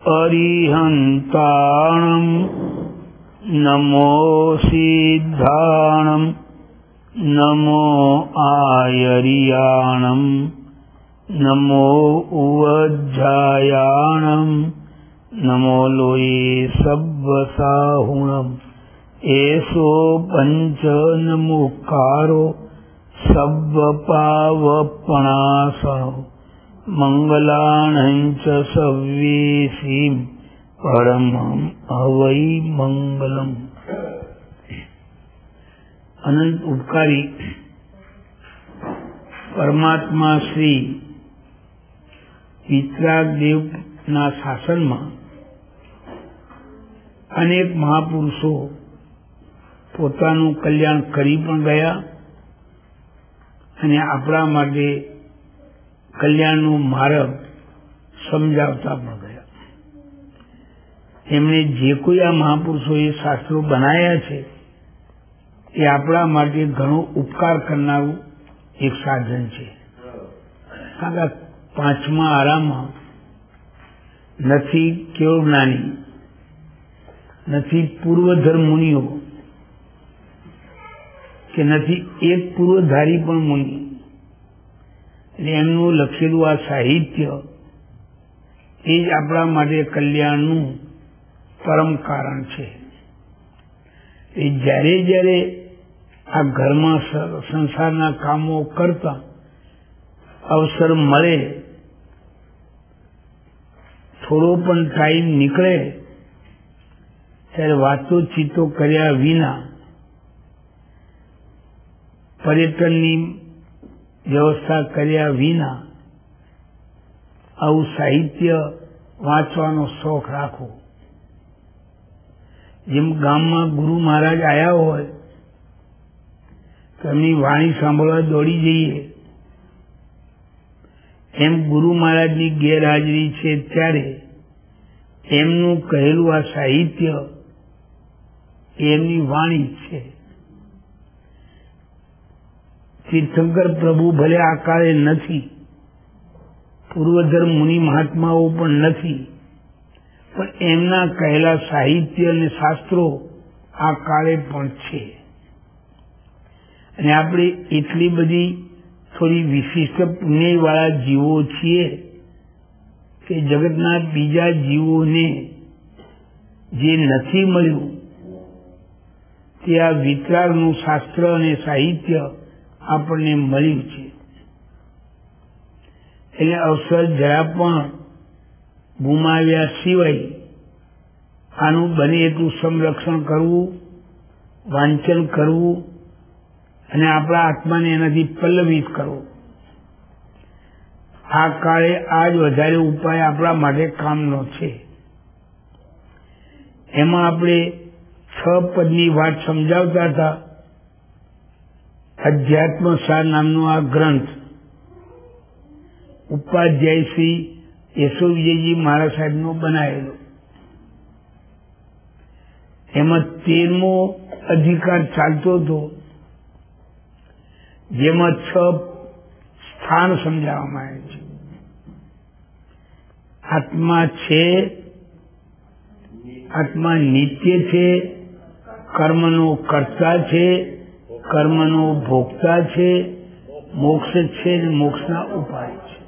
અરિહંતાણં નમો સિદ્ધાણં નમો આયરિયાણં નમો ઉવજ્જાયાણં નમો લોયે સબ્બસાહુણં એસો પંચ નમોકારો સબ્બપાવપણાસણો મંગલાણં ચ સવ્યેસીમ પરમં અવૈ મંગલમ. અનંત ઉપકારી પરમાત્મા શ્રી વિતરાગદેવના શાસનમાં અનેક મહાપુરુષો પોતાનું કલ્યાણ કરી પણ ગયા અને આપણા માટે કલ્યાણનો માર્ગ સમજાવતા પણ ગયા. એમણે જે કોઈ આ મહાપુરુષોએ શાસ્ત્રો બનાવ્યા છે એ આપણા માટે ઘણો ઉપકાર કરનારું એક સાધન છે. કારણ કે પાંચમા આરામાં નથી કેવળ જ્ઞાની, નથી પૂર્વધર્મ મુનિઓ કે નથી એક પૂર્વધારી પણ મુનિ. એટલે એમનું લખેલું આ સાહિત્ય એ જ આપણા માટે કલ્યાણનું પરમ કારણ છે. એ જ્યારે જ્યારે આ ઘરમાં સંસારના કામો કરતા અવસર મળે, થોડો પણ ટાઈમ નીકળે ત્યારે વાતોચીતો કર્યા વિના પર્યટનની વ્યવસ્થા કર્યા વિના આવું સાહિત્ય વાંચવાનો શોખ રાખવો. જેમ ગામમાં ગુરુ મહારાજ આવ્યા હોય તો એમની વાણી સાંભળવા દોડી જઈએ, એમ ગુરુ મહારાજની ગેરહાજરી છે ત્યારે એમનું કહેલું આ સાહિત્ય એમની વાણી છે. તીર્થંકર પ્રભુ ભલે આ કાળે નથી, પૂર્વધર્મ મુનિ મહાત્માઓ પણ નથી, પણ એમના કહેલા સાહિત્ય અને શાસ્ત્રો આ કાળે પણ છે. અને આપણે એટલી બધી થોડી વિશિષ્ટ પુણ્યવાળા જીવો છીએ કે જગતના બીજા જીવોને જે નથી મળ્યું તે આ વિતરાગનું શાસ્ત્ર અને સાહિત્ય આપણને મળ્યું છે. એટલે અવસર જરા પણ ગુમાવ્યા સિવાય આનું બને એટલું સંરક્ષણ કરવું, વાંચન કરવું અને આપણા આત્માને એનાથી પલ્લવિત કરવો. આ કાળે આ જ વધારે ઉપાય આપણા માટે કામનો છે. એમાં આપણે 6 પદની વાત સમજાવતા હતા. અધ્યાત્મસાર નામનો આ ગ્રંથ ઉપાધ્યાય શ્રી યશો વિજયજી મહારાજ સાહેબનો બનાવેલો. એમાં 13મો અધિકાર ચાલતો હતો, જેમાં 6 સ્થાન સમજાવવામાં આવે છે. આત્મા છે, આત્મા નિત્ય છે, કર્મનો કર્તા છે, કર્મનો ભોગતા છે, મોક્ષ છે અને મોક્ષના ઉપાય છે.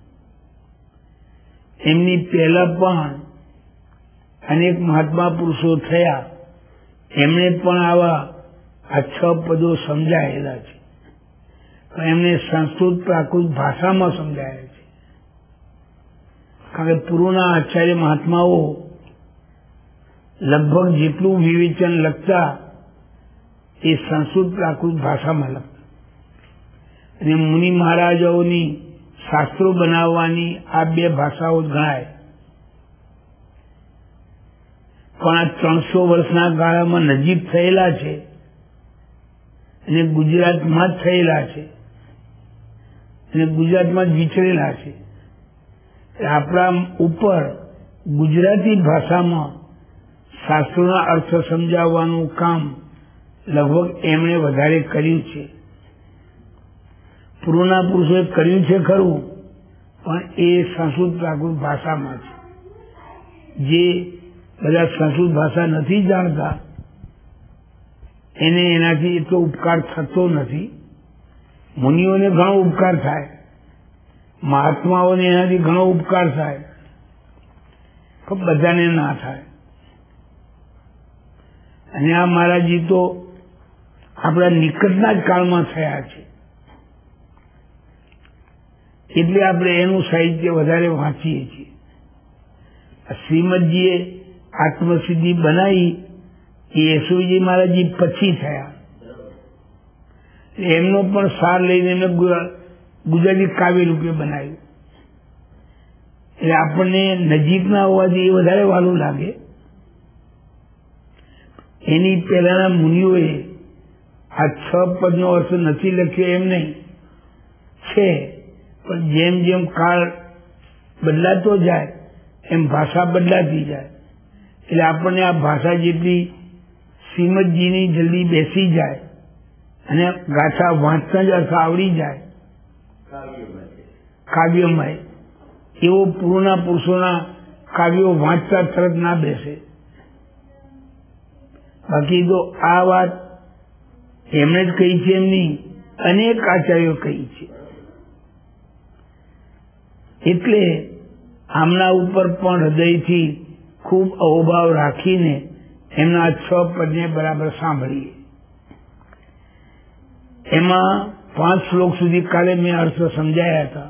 એમની પહેલા પણ અનેક મહાત્મા પુરુષો થયા, એમણે પણ આવા આ 6 પદો સમજાયેલા છે, પણ એમને સંસ્કૃત પ્રાકૃત ભાષામાં સમજાયા છે. કારણ કે પૂર્વના આચાર્ય મહાત્માઓ લગભગ જેટલું વિવેચન લખતા એ સંસ્કૃત પ્રાકૃત ભાષામાં લખતા, અને મુનિ મહારાજાઓની શાસ્ત્રો બનાવવાની આ 2 ભાષાઓ જ ગણાય. પણ આ 300 વર્ષના ગાળામાં નજીક થયેલા છે અને ગુજરાતમાં જ થયેલા છે અને ગુજરાતમાં જ વિચરેલા છે. આપણા ઉપર ગુજરાતી ભાષામાં શાસ્ત્રોના અર્થ સમજાવવાનું કામ લગભગ એમણે વધારે કર્યું છે. પૂર્વના પુરુષોએ કર્યું છે ખરું, પણ એ સંસ્કૃત પ્રાકૃત ભાષામાં છે. જે બધા સંસ્કૃત ભાષા નથી જાણતા એને એનાથી એટલો ઉપકાર થતો નથી. મુનિઓને ઘણો ઉપકાર થાય, મહાત્માઓને એનાથી ઘણો ઉપકાર થાય, પણ બધાને ના થાય. અને આ મહારાજજી તો આપણા નિકટના જ કાળમાં થયા છે, એટલે આપણે એનું સાહિત્ય વધારે વાંચીએ છીએ. શ્રીમદજીએ આત્મસિદ્ધિ બનાવી એ યશોજી મહારાજજી પછી થયા. એમનો પણ સાર લઈને એમને ગુજરાતી કાવ્ય રૂપે બનાવ્યું. એટલે આપણને નજીકના હોવાથી એ વધારે વાલું લાગે. એની પહેલાના મુનિઓએ આ 6 પદનો અર્થ નથી લખ્યો એમ નહીં છે, પણ જેમ જેમ કાળ બદલાતો જાય એમ ભાષા બદલાતી જાય. એટલે આપણને આ ભાષા જેટલી શ્રીમદજીની જલ્દી બેસી જાય અને ગાથા વાંચતા જ અર્થ આવડી જાય કાવ્યમય. એવો પૂર્વના પુરુષોના કાવ્યો વાંચતા તરત ના બેસે. બાકી તો આ વાત એમણે જ કહી છે એમની અનેક આચાર્યો કહી છે. એટલે આમના ઉપર પણ હૃદયથી ખૂબ અહોભાવ રાખીને એમના 6 પદને બરાબર સાંભળીએ. એમાં 5 શ્લોક સુધી કાલે મેં અર્થ સમજાયા હતા.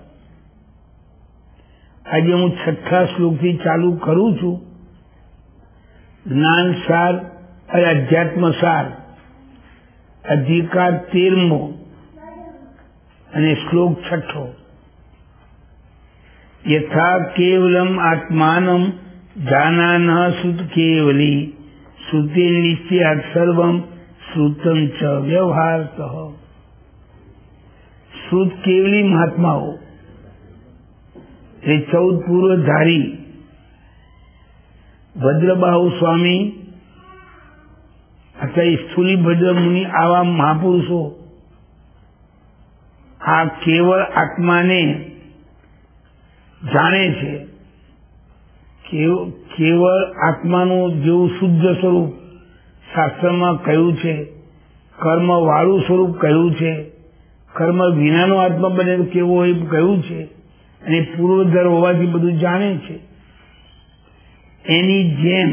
આજે હું 6થા શ્લોકથી ચાલુ કરું છું. જ્ઞાન સાર અને અધ્યાત્મ સાર, અધિકાર 13મો અને શ્લોક 6. યથા કેવલમ આત્માનમ જાનાન સુત કેવલી શ્રુતે નિશ્ચયાત સર્વમ શ્રુતમ ચ વ્યવહારતઃ. શ્રુત કેવલી મહાત્માઓ એ 14 પૂર્વધારી ભદ્રબાહુ સ્વામી અથવા સ્થૂલી ભદ્ર મુનિ આવા મહાપુરુષો આ કેવળ આત્માને જાણે છે. કેવળ આત્માનું જેવું શુદ્ધ સ્વરૂપ શાસ્ત્રમાં કહ્યું છે, કર્મ વાળું સ્વરૂપ કહ્યું છે, કર્મ વિનાનો આત્મા બને કેવો હોય કહ્યું છે, અને પૂર્વધર હોવાથી બધું જાણે છે. એની જેમ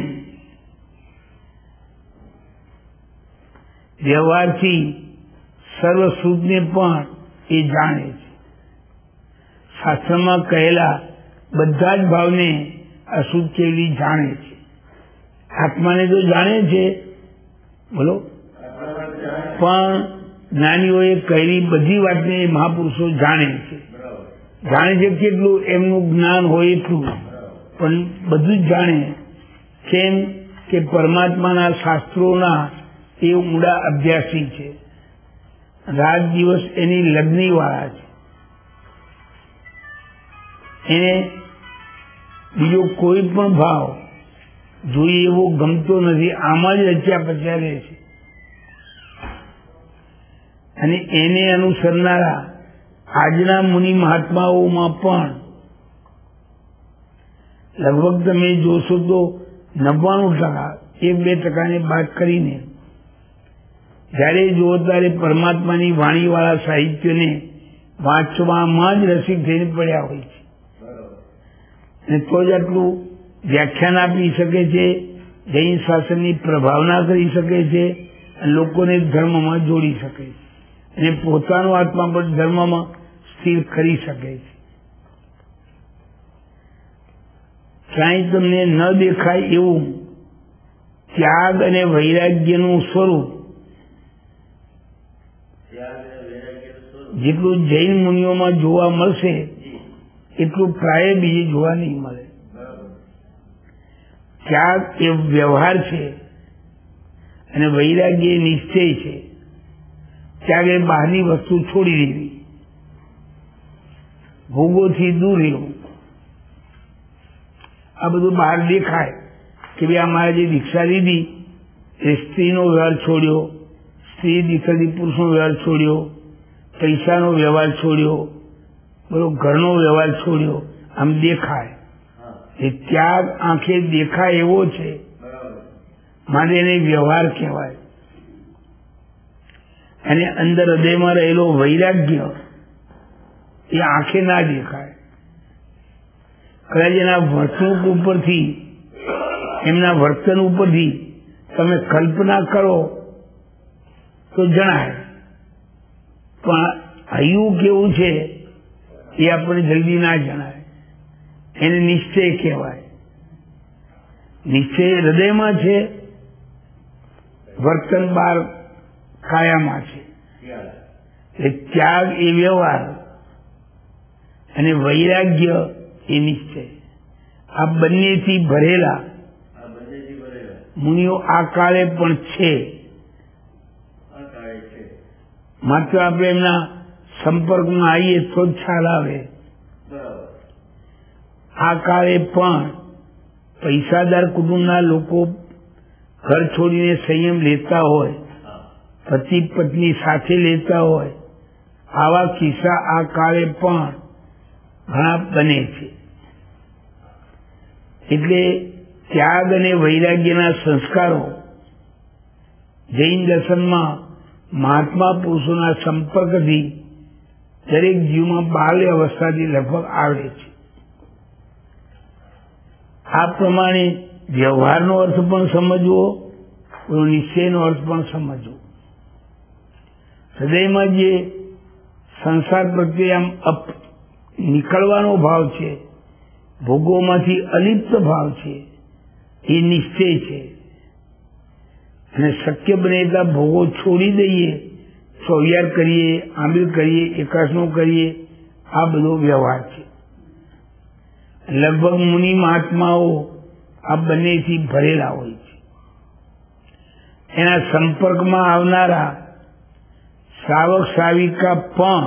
વ્યવહારથી સર્વશ્રુતને પણ એ જાણે છે. શાસ્ત્રમાં કહેલા બધા જ ભાવને અશુદ્ધ કેવલી જાણે છે. આત્માને તો જાણે છે, બોલો, પણ જ્ઞાનીઓએ કહેલી બધી વાતને મહાપુરુષો જાણે છે. જાણે છે કેટલું એમનું જ્ઞાન હોય એટલું, પણ બધું જ જાણે. કેમ કે પરમાત્માના શાસ્ત્રોના એ ઊંડા અભ્યાસી છે. રાત દિવસ એની લગ્ની વાળા છે. એને બીજો કોઈ પણ ભાવ જોઈએ એવો ગમતો નથી. આમાં જ રચ્યા પચ્યા રહે છે. અને એને અનુસરનારા આજના મુનિ મહાત્માઓમાં પણ લગભગ તમે જોશો તો 99%, 1-2% બાદ કરીને જ્યારે જુઓ ત્યારે પરમાત્માની વાણીવાળા સાહિત્યને વાંચવામાં જ રસિક થઈને પડ્યા હોય છે. અને તો જ આટલું વ્યાખ્યાન આપી શકે છે, જૈન શાસનની પ્રભાવના કરી શકે છે, અને લોકોને ધર્મમાં જોડી શકે છે, અને પોતાનો આત્મા પણ ધર્મમાં સ્થિર કરી શકે છે. ક્યાંય તમને ન દેખાય એવું ત્યાગ અને વૈરાગ્યનું સ્વરૂપ જેટલું જૈન મુનિઓમાં જોવા મળશે એટલું પ્રાય બીજે જોવા નહીં મળે. ત્યાગ એ વ્યવહાર છે અને વૈરાગ્ય એ નિશ્ચય છે. ત્યાગ એ બહારની વસ્તુ છોડી દેવી, ભોગોથી દૂર રહેવું. આ બધું બહાર દેખાય કે ભાઈ અમારે જે દીક્ષા લીધી એ સ્ત્રીનો વ્યવહાર છોડ્યો, સ્ત્રી દીકરાથી પુરુષનો વ્યવહાર છોડ્યો, પૈસાનો વ્યવહાર છોડ્યો, બધો ઘરનો વ્યવહાર છોડ્યો, આમ દેખાય. એ ત્યાગ આંખે દેખાય એવો છે માટે એને વ્યવહાર કહેવાય. અને અંદર હૃદયમાં રહેલો વૈરાગ્ય એ આંખે ના દેખાય. કદાચ એના વર્તણૂક ઉપરથી, એમના વર્તન ઉપરથી તમે કલ્પના કરો તો જણાય, પણ હૈયું કેવું છે એ આપણને જલ્દી ના જણાય. એને નિશ્ચય કહેવાય. નિશ્ચય હૃદયમાં છે, વર્તન બહાર કાયામાં છે. એ ત્યાગ એ વ્યવહાર અને વૈરાગ્ય એ નિશ્ચય. આ બંનેથી ભરેલા મુનિઓ આ કાળે પણ છે. માત્ર આપણે એમના સંપર્કમાં આવીએ તો જ ખ્યાલ આવે. આ કાળે પણ પૈસાદાર કુટુંબના લોકો ઘર છોડીને સંયમ લેતા હોય, પતિ પત્ની સાથે લેતા હોય, આવા કિસ્સા આ કાળે પણ ઘણા બને છે. એટલે ત્યાગ અને વૈરાગ્યના સંસ્કારો જૈન દર્શનમાં મહાત્મા પુરુષોના સંપર્કથી દરેક જીવમાં બાલ્ય અવસ્થાથી લગભગ આવડે છે. આ પ્રમાણે વ્યવહારનો અર્થ પણ સમજવો, નિશ્ચયનો અર્થ પણ સમજવો. હૃદયમાં જે સંસાર પ્રત્યે આમ નીકળવાનો ભાવ છે, ભોગોમાંથી અલિપ્ત ભાવ છે, એ નિશ્ચય છે. અને શક્ય બને એટલા ભોગો છોડી દઈએ, ચોવિયાર કરીએ, આંબીલ કરીએ, એકાસનો કરીએ, આ બધો વ્યવહાર છે. લગભગ મુનિ મહાત્માઓ આ બંનેથી ભરેલા હોય છે. એના સંપર્કમાં આવનારા શ્રાવક શ્રાવિકા પણ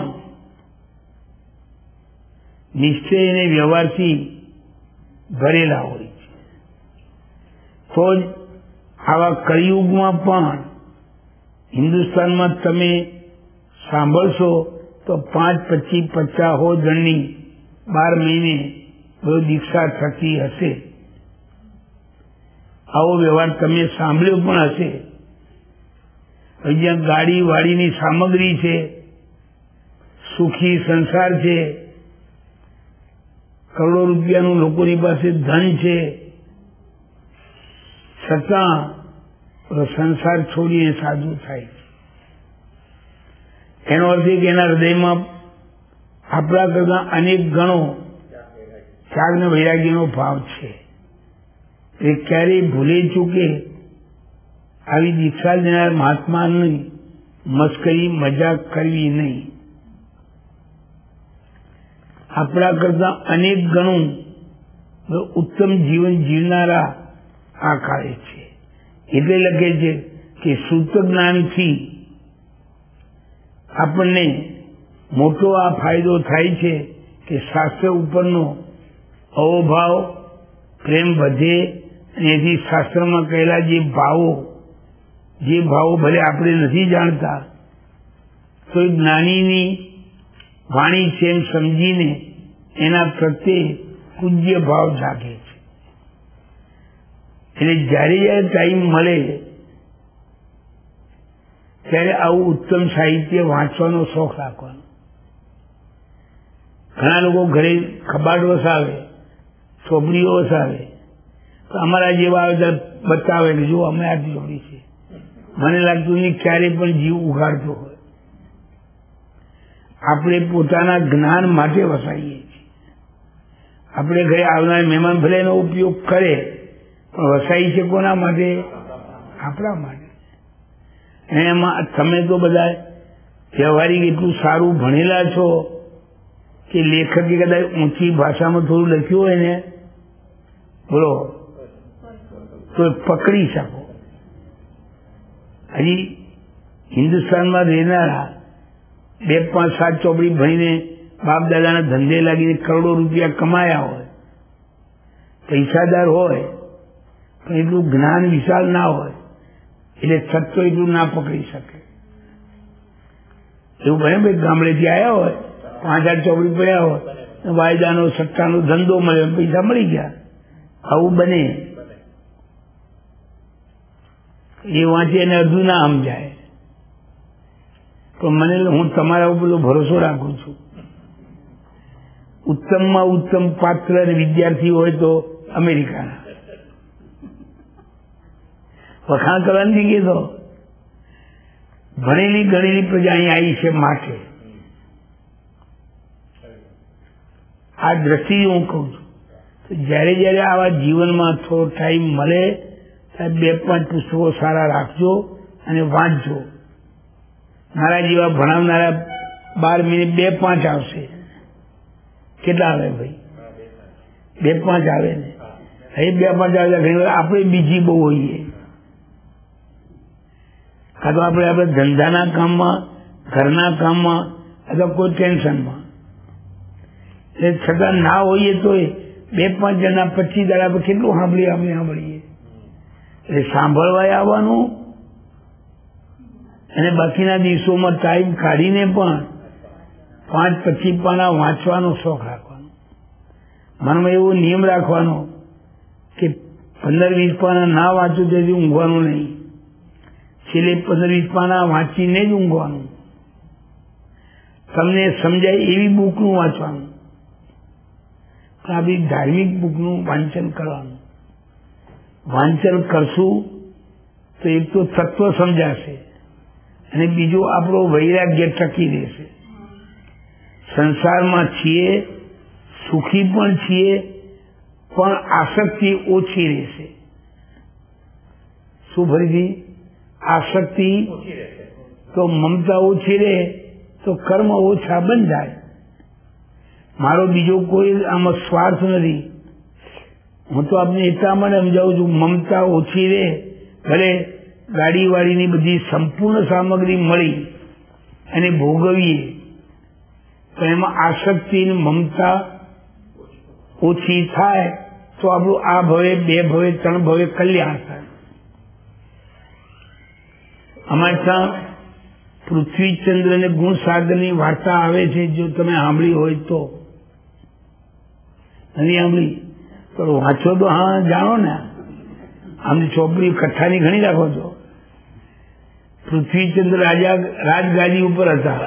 નિશ્ચય અને વ્યવહારથી ભરેલા હોય છે. તો જ આવા કળિયુગમાં પણ હિન્દુસ્તાનમાં તમે સાંભળશો તો 5, 25, 50 જણની 12 મહિને બધો દીક્ષા થતી હશે. આવો વ્યવહાર તમે સાંભળ્યો પણ હશે. જ્યાં ગાડી વાડીની સામગ્રી છે, સુખી સંસાર છે, કરોડો રૂપિયાનું લોકોની પાસે ધન છે, છતાં સંસાર છોડીને સાધુ થાય છે. એનો અર્થ એ કે એના હૃદયમાં આપણા કરતા અનેક ગણો ત્યાગ ને વૈરાગ્યનો ભાવ છે. એ ક્યારેય ભૂલે ચૂકે આવી દીક્ષા લેનાર મહાત્માની મસ્કરી મજાક કરવી નહીં. આપણા કરતા અનેક ગણું ઉત્તમ જીવન જીવનારા આ કાળે છે. એટલે લખે છે કે શુદ્ધ જ્ઞાનથી આપણને મોટો આ ફાયદો થાય છે કે શાસ્ત્ર ઉપરનો અહોભાવ પ્રેમ વધે. અને એથી શાસ્ત્રમાં કહેલા જે ભાવો ભલે આપણે નથી જાણતા તો એ જ્ઞાનીની વાણી છે એમ સમજીને એના પ્રત્યે પૂજ્ય ભાવ જાગે છે. એટલે જ્યારે જ્યારે ટાઈમ મળે ત્યારે આવું ઉત્તમ સાહિત્ય વાંચવાનો શોખ રાખવાનો. ઘણા લોકો ઘરે કબાટ વસાવે, ચોપડીઓ વસાવે, તો અમારા જેવા આવે બતાવે કે જો અમે આટલી ચોપડી છે. મને લાગતું નહીં ક્યારે પણ જીવ ઉઘાડતો હોય. આપણે પોતાના જ્ઞાન માટે વસાઈએ છીએ. આપણે ઘરે આવનાર મહેમાન ભલે એનો ઉપયોગ કરે, પણ વસાઈ છે કોના માટે? આપણા માટે. એમાં તમે તો બધા વ્યવહારિક એટલું સારું ભણેલા છો કે લેખકે કદાચ ઊંચી ભાષામાં થોડું લખ્યું હોય ને, બોલો, તો પકડી શકો. હજી હિન્દુસ્તાનમાં રહેનારા 2, 5, 7 ચોપડી ભણીને બાપ દાદાના ધંધે લાગીને કરોડો રૂપિયા કમાયા હોય, પૈસાદાર હોય, પણ એટલું જ્ઞાન વિશાળ ના હોય, એટલે સત્તો એટલું ના પકડી શકે. એવું બને ભાઈ ગામડેથી આવ્યા હોય, 5-8 ચોપડી પડ્યા હોય, વાયદાનો સટ્ટાનો ધંધો મળ્યો, પૈસા મળી ગયા, આવું બને એ વાંચે એને અડધું ના સમજાય. પણ મને હું તમારા ઉપર ભરોસો રાખું છું. ઉત્તમમાં ઉત્તમ પાત્ર અને વિદ્યાર્થી હોય તો અમેરિકાના વખાણ કરવાની જગ્યાએ તો ભણેલી ગણેલી પ્રજા અહીં આવી છે. માટે આ દ્રષ્ટિ હું કહું છું. જયારે જયારે આવા જીવનમાં થોડો ટાઈમ મળે ત્યારે 2-5 પુસ્તકો સારા રાખજો અને વાંચજો. મારા જેવા ભણાવનારા 12 મિનિટ 2-5 આવશે. કેટલા આવે ભાઈ? 2-5 આવે ને. એ 2-5 આવે ઘણી વાર આપણે બીજી બહુ હોઈએ. કાં તો આપણે ધંધાના કામમાં, ઘરના કામમાં અથવા કોઈ ટેન્શનમાં છતાં ના હોઈએ તો 2-5 જણા 25 દાડા પર કેટલું સાંભળીએ. એટલે સાંભળવા આવવાનું અને બાકીના દિવસોમાં ટાઈમ કાઢીને પણ 5-25 પાના વાંચવાનો શોખ રાખવાનો. મનમાં એવો નિયમ રાખવાનો કે 15-20 પાના ના વાંચું તેથી ઊંઘવાનું નહીં. છેલ્લે 15-20 પાના વાંચીને જ ઊંઘવાનું. તમને સમજાય એવી બુકનું વાંચવાનું. આપણી ધાર્મિક બુકનું વાંચન કરવાનું. વાંચન કરશું તો એક તો તત્વ સમજાશે અને બીજું આપણો વૈરાગ્ય ટકી રહેશે. સંસારમાં છીએ, સુખી પણ છીએ, પણ આસક્તિ ઓછી રહેશે. શું ફરીથી? આસક્તિ તો મમતા ઓછી રહે તો કર્મ ઓછા બંધાય. મારો બીજો કોઈ આમાં સ્વાર્થ નથી. હું તો આપને એટલા માટે સમજાવું છું, મમતા ઓછી રહે. ભલે ગાડીવાળીની બધી સંપૂર્ણ સામગ્રી મળી અને ભોગવીએ પણ એમાં આસક્તિ અને મમતા ઓછી થાય તો આપણું આ ભવે, 2 ભવે, 3 ભવે કલ્યાણ થાય. અમારે ત્યાં પૃથ્વીચંદ્ર અને ગુણસાગરની વાર્તા આવે છે. જો તમે સાંભળી હોય તો. નથી સાંભળી તો વાંચો તો હા જાણો ને. આમની ચોપડી કથાની ઘણી રાખો છો. પૃથ્વીચંદ્ર રાજા રાજગાદી ઉપર હતા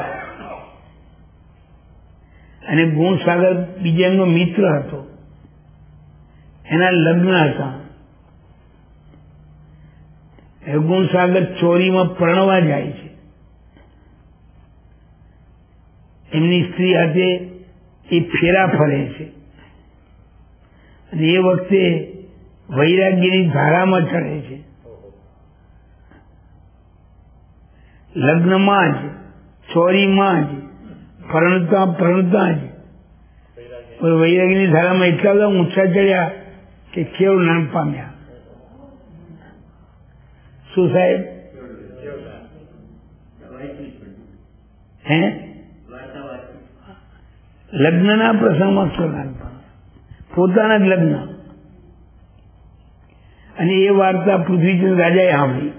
અને ગુણસાગર બીજા એમનો મિત્ર હતો. એના લગ્ન હતા. ગુણસાગર ચોરીમાં પરણવા જાય છે. એમની સ્ત્રી સાથે એ ફેરા ફરે છે અને એ વખતે વૈરાગ્યની ધારામાં ચડે છે. લગ્નમાં જ, ચોરીમાં જ, પરણતા જ વૈરાગ્યની ધારામાં એટલા બધા ઊંચા ચડ્યા કે કેવું નામ પામ્યા. શું સાહેબ? હે લગ્નના પ્રસંગમાં કેવું નામ પામ્યા? પોતાના જ લગ્ન. અને એ વાર્તા પૃથ્વીચંદ્ર રાજાએ સાંભળી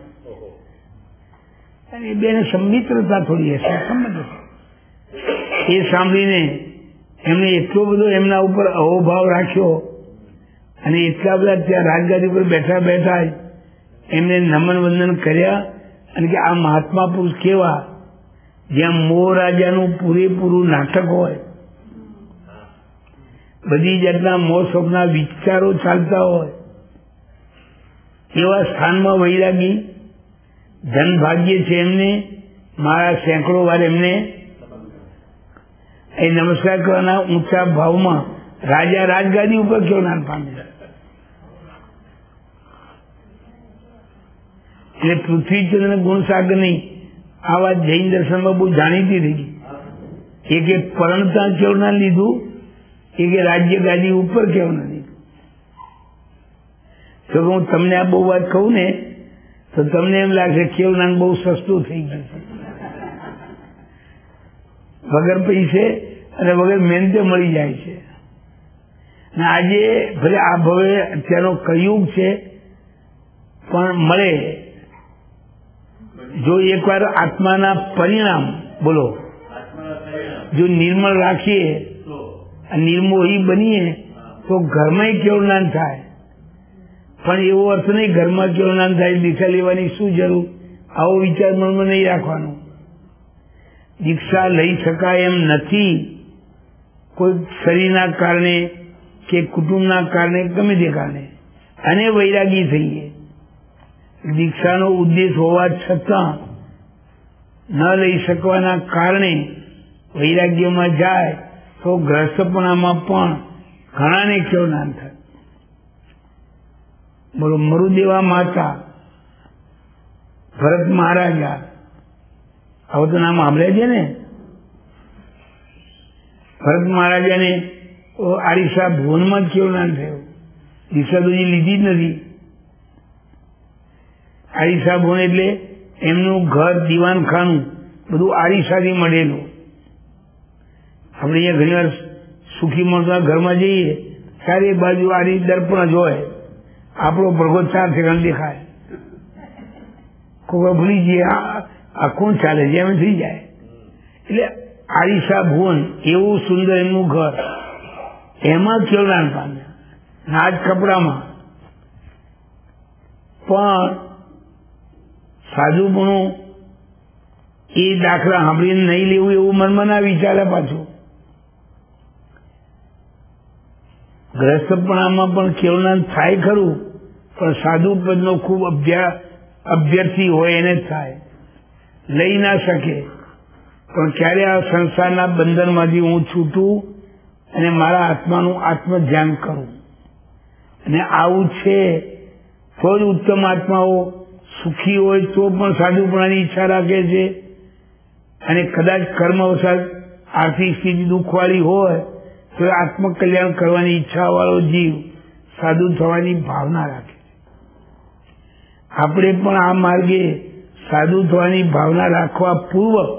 અને બેને મિત્રતા થોડી હશે, સંબંધ હશે. એ સાંભળીને એમને એટલો બધો એમના ઉપર અહોભાવ રાખ્યો અને એટલા બધા ત્યાં રાજગાદી ઉપર બેઠા બેઠા એમને નમન વંદન કર્યા. અને કે આ મહાત્મા પુરુષ કેવા, જ્યાં મોહ રાજાનું પૂરેપૂરું નાટક હોય, બધી જાતના મોહ શોખના વિચારો ચાલતા હોય, એવા સ્થાનમાં વૈરાગી ધન ભાગ્ય છે એમને. મારા સેંકડો વાર એમને એ નમસ્કાર કરવાના ઊંચા ભાવમાં રાજા રાજગાદી ઉપર કેવું નામ પામે. એટલે પૃથ્વીચંદ્ર ગુણસાગરની આ વાત જૈન દર્શનમાં બહુ જાણીતી થઈ ગઈ. એક પરણતા કેવું ના લીધું, એક રાજ્ય ગાદી ઉપર કેવું ના લીધું. જો હું તમને આ બહુ વાત કહું ને તો તમને એમ લાગશે કેવું નામ બહુ સસ્તું થઈ ગયું છે. વગર પૈસે અને વગર મહેનતે મળી જાય છે. અને આજે ભલે આ ભવે અત્યારનો કળિયુગ છે પણ મળે. જો એકવાર આત્માના પરિણામ બોલો, જો નિર્મળ રાખીએ, નિર્મોહી બનીએ તો ઘરમાં કેવું જ્ઞાન થાય. પણ એવો અર્થ નહીં ઘરમાં કેવું નામ થાય દીક્ષા લેવાની શું જરૂર, આવો વિચાર મનમાં નહીં રાખવાનો. દીક્ષા લઈ શકાય એમ નથી, કોઈ શરીરના કારણે કે કુટુંબના કારણે ગમે તે કારણે, અને વૈરાગી થઈએ. દીક્ષાનો ઉદ્દેશ હોવા છતાં ન લઈ શકવાના કારણે વૈરાગ્યમાં જાય તો ગ્રસ્તપણામાં પણ ઘણાને કેવું નામ થાય. બોલો, મરુદેવા માતા, ભરત મહારાજા, આવું તો નામ સાંભળે છે ને. ભરત મહારાજાને આરીસા ભુવનમાં જ કેવું નામ થયું, દીક્ષા તો લીધી જ નથી. આરીસા ભુવન એટલે એમનું ઘર, દીવાનખાનું બધું આરીસાથી મળેલું. આપણે અહીંયા ઘણી વાર સુખી માણસના ઘરમાં જઈએ, ચારે બાજુ આરી દર્પણ જ હોય, આપણો ભરગો 4 સેકન્ડ દેખાય. કોઈ ભૂલી જઈએ આ કોણ ચાલે છે એમ થઈ જાય. એટલે આરીસા ભુવન એવું સુંદર એમનું ઘર, એમાં કેવડાન પામ્યા, નાજ કપડામાં. પણ સાધુપણું એ દાખલા સાંભળીને નહીં લેવું એવું મનમાં ના વિચારે. પાછું ગ્રસ્તપણામાં પણ કેવડાન થાય ખરું, પણ સાધુ પદનો ખૂબ અભ્યર્થી હોય એને જ થાય, લઈ ના શકે. પણ ક્યારે આ સંસારના બંધનમાંથી હું છૂટું અને મારા આત્માનું આત્મધ્યાન કરું. અને આવું છે તો જ ઉત્તમ આત્માઓ સુખી હોય તો પણ સાધુપણાની ઈચ્છા રાખે છે. અને કદાચ કર્મવશાત આર્થિક સ્થિતિ દુઃખવાળી હોય તો આત્મકલ્યાણ કરવાની ઈચ્છા વાળો જીવ સાધુ થવાની ભાવના રાખે છે. આપણે પણ આ માર્ગે સાધુ થવાની ભાવના રાખવા પૂર્વક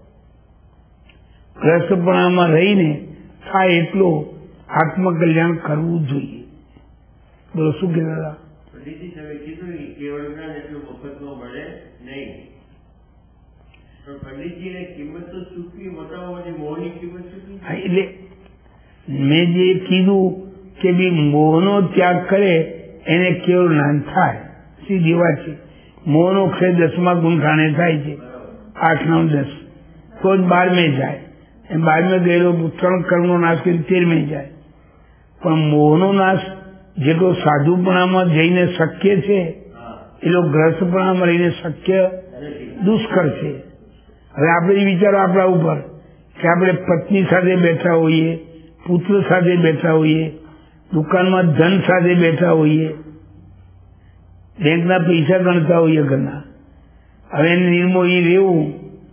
ગ્રસ્તપણામાં રહીને થાય એટલો આત્મકલ્યાણ કરવું જોઈએ. બોલો, શું કહેતા? તમે કીધું કે કેવળ જ્ઞાન એટલું મફતમાં મળે નહીં, પણ પંડિતજીને કિંમત તો ચૂકવી બતાવવાની, મોહની કિંમત ચૂકવી. એટલે મેં જે કીધું કે ભાઈ મોહનો ત્યાગ કરે એને કેવળ જ્ઞાન થાય, સીધી વાત છે. મોહનો ક્ષય 10મા ગુણખાણે થાય છે, 8, 9, 10 તો જ 12મે જાય. 12મે ગયેલો 3 કર્મનો નાશ કરી 13મે જાય. પણ મોહનો નાશ જેટલો સાધુપણામાં જઈને શક્ય છે એટલો ગ્રસ્તપણામાં રહીને શક્ય દુષ્કર છે. હવે આપણે વિચારો આપણા ઉપર કે આપણે પત્ની સાથે બેઠા હોઈએ, પુત્ર સાથે બેઠા હોઈએ, દુકાનમાં ધન સાથે બેઠા હોઈએ, બેંકના પૈસા ગણતા હોઈએ ઘરના. હવે એને નિર્મોહી રહેવું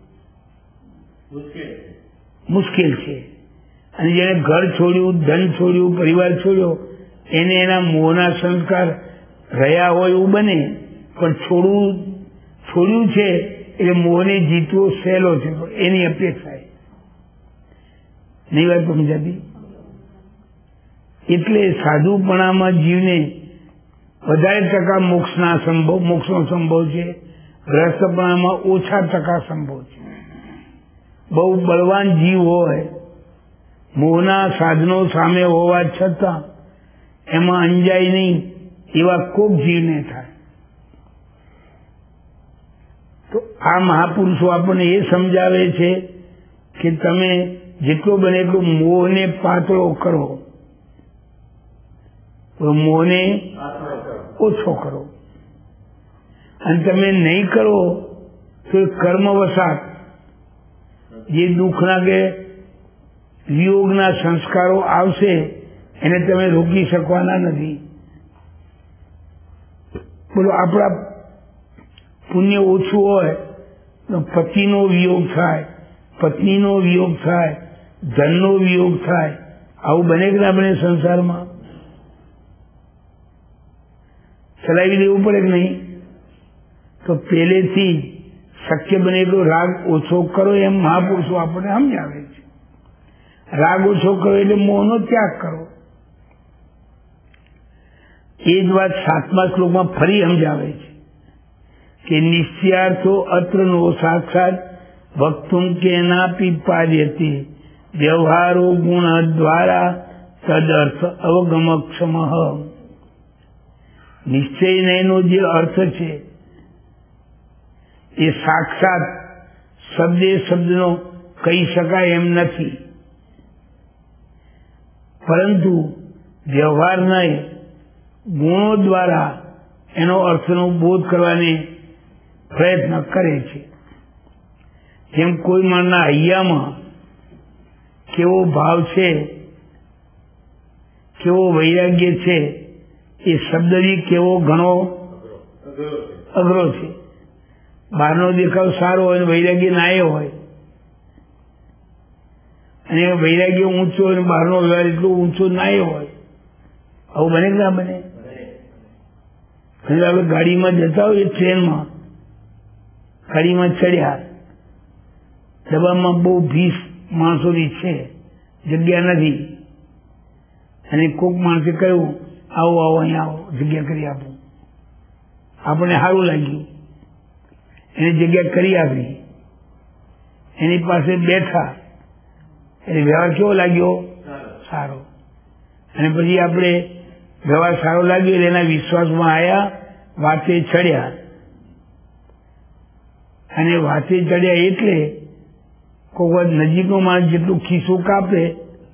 મુશ્કેલ છે. અને જેને ઘર છોડ્યું, ધન છોડ્યું, પરિવાર છોડ્યો, એને એના મોહના સંસ્કાર રહ્યા હોય એવું બને. પણ છોડ્યું છે એટલે મોહને જીતવો સહેલો છે, એની અપેક્ષા નહીં વાત સમજાતી. એટલે સાધુપણામાં જીવને વધારે ટકા મોક્ષનો સંભવ છે, ગ્રસ્તપણામાં ઓછા ટકા સંભવ છે. બહુ બળવાન જીવ હોય, મોહના સાધનો સામે હોવા છતાં એમાં અંજાય નહીં એવા કોક જીવને થાય. તો આ મહાપુરુષો આપણને એ સમજાવે છે કે તમે જેટલો બને એટલો મોહને પાતળો કરો, મોહને ઓછો કરો. અને તમે નહીં કરો તો કર્મવશાત જે દુઃખના કે વિયોગના સંસ્કારો આવશે એને તમે રોકી શકવાના નથી. બોલો, આપણા પુણ્ય ઓછું હોય તો પતિનો વિયોગ થાય, પત્નીનો વિયોગ થાય, ધનનો વિયોગ થાય. આવું બને કે ના બને? સંસારમાં ચલાવી દેવું પડે કે નહીં? તો પહેલેથી શક્ય બને એટલો રાગ ઓછો કરો એમ મહાપુરુષો આપણને સમજાવે છે. રાગ ઓછો કરો એટલે મોહનો ત્યાગ કરો. એ જ વાત 7મા શ્લોકમાં ફરી સમજાવે છે કે નિશ્ચયાર્થો અત્ર નો સાક્ષાત વક્તુમ કેનાપી પાર્યતે વ્યવહારો ગુણ દ્વારા તદર્થ અવગમક્ષમ. નિશ્ચયનો જે અર્થ છે એ સાક્ષાત શબ્દે શબ્દનો કહી શકાય એમ નથી, પરંતુ વ્યવહારના ગુણો દ્વારા એનો અર્થનો બોધ કરવાને પ્રયત્ન કરે છે. જેમ કોઈ માણસના હૈયામાં કેવો ભાવ છે, કેવો વૈરાગ્ય છે, એ શબ્દથી કેવો ઘણો અઘરો છે. બહારનો દેખાવ સારો હોય, વૈરાગ્ય નાયો હોય, અને વૈરાગ્ય ઊંચો હોય, બહારનો વ્યવહાર એટલો ઊંચો નાયો હોય. આવું બને કે ના બને? આપણે ગાડીમાં જતા હોય, ટ્રેનમાં ગાડીમાં ચડ્યા, ડબ્બામાં બહુ 20 માણસોની છે, જગ્યા નથી, અને કોક માણસે કહ્યું આવો આવો અહીંયા આવો, જગ્યા કરી આપું. આપણને સારું લાગ્યું, એને જગ્યા કરી આપી, એની પાસે બેઠા, એટલે વ્યવહાર કેવો લાગ્યો? સારો. અને પછી આપણે વ્યવહાર સારો લાગ્યો એટલે એના વિશ્વાસમાં આવ્યા, વાતે ચડ્યા, અને વાતે ચડ્યા એટલે કોઈ વાર નજીકનો માણસ જેટલું ખિસ્સું કાપે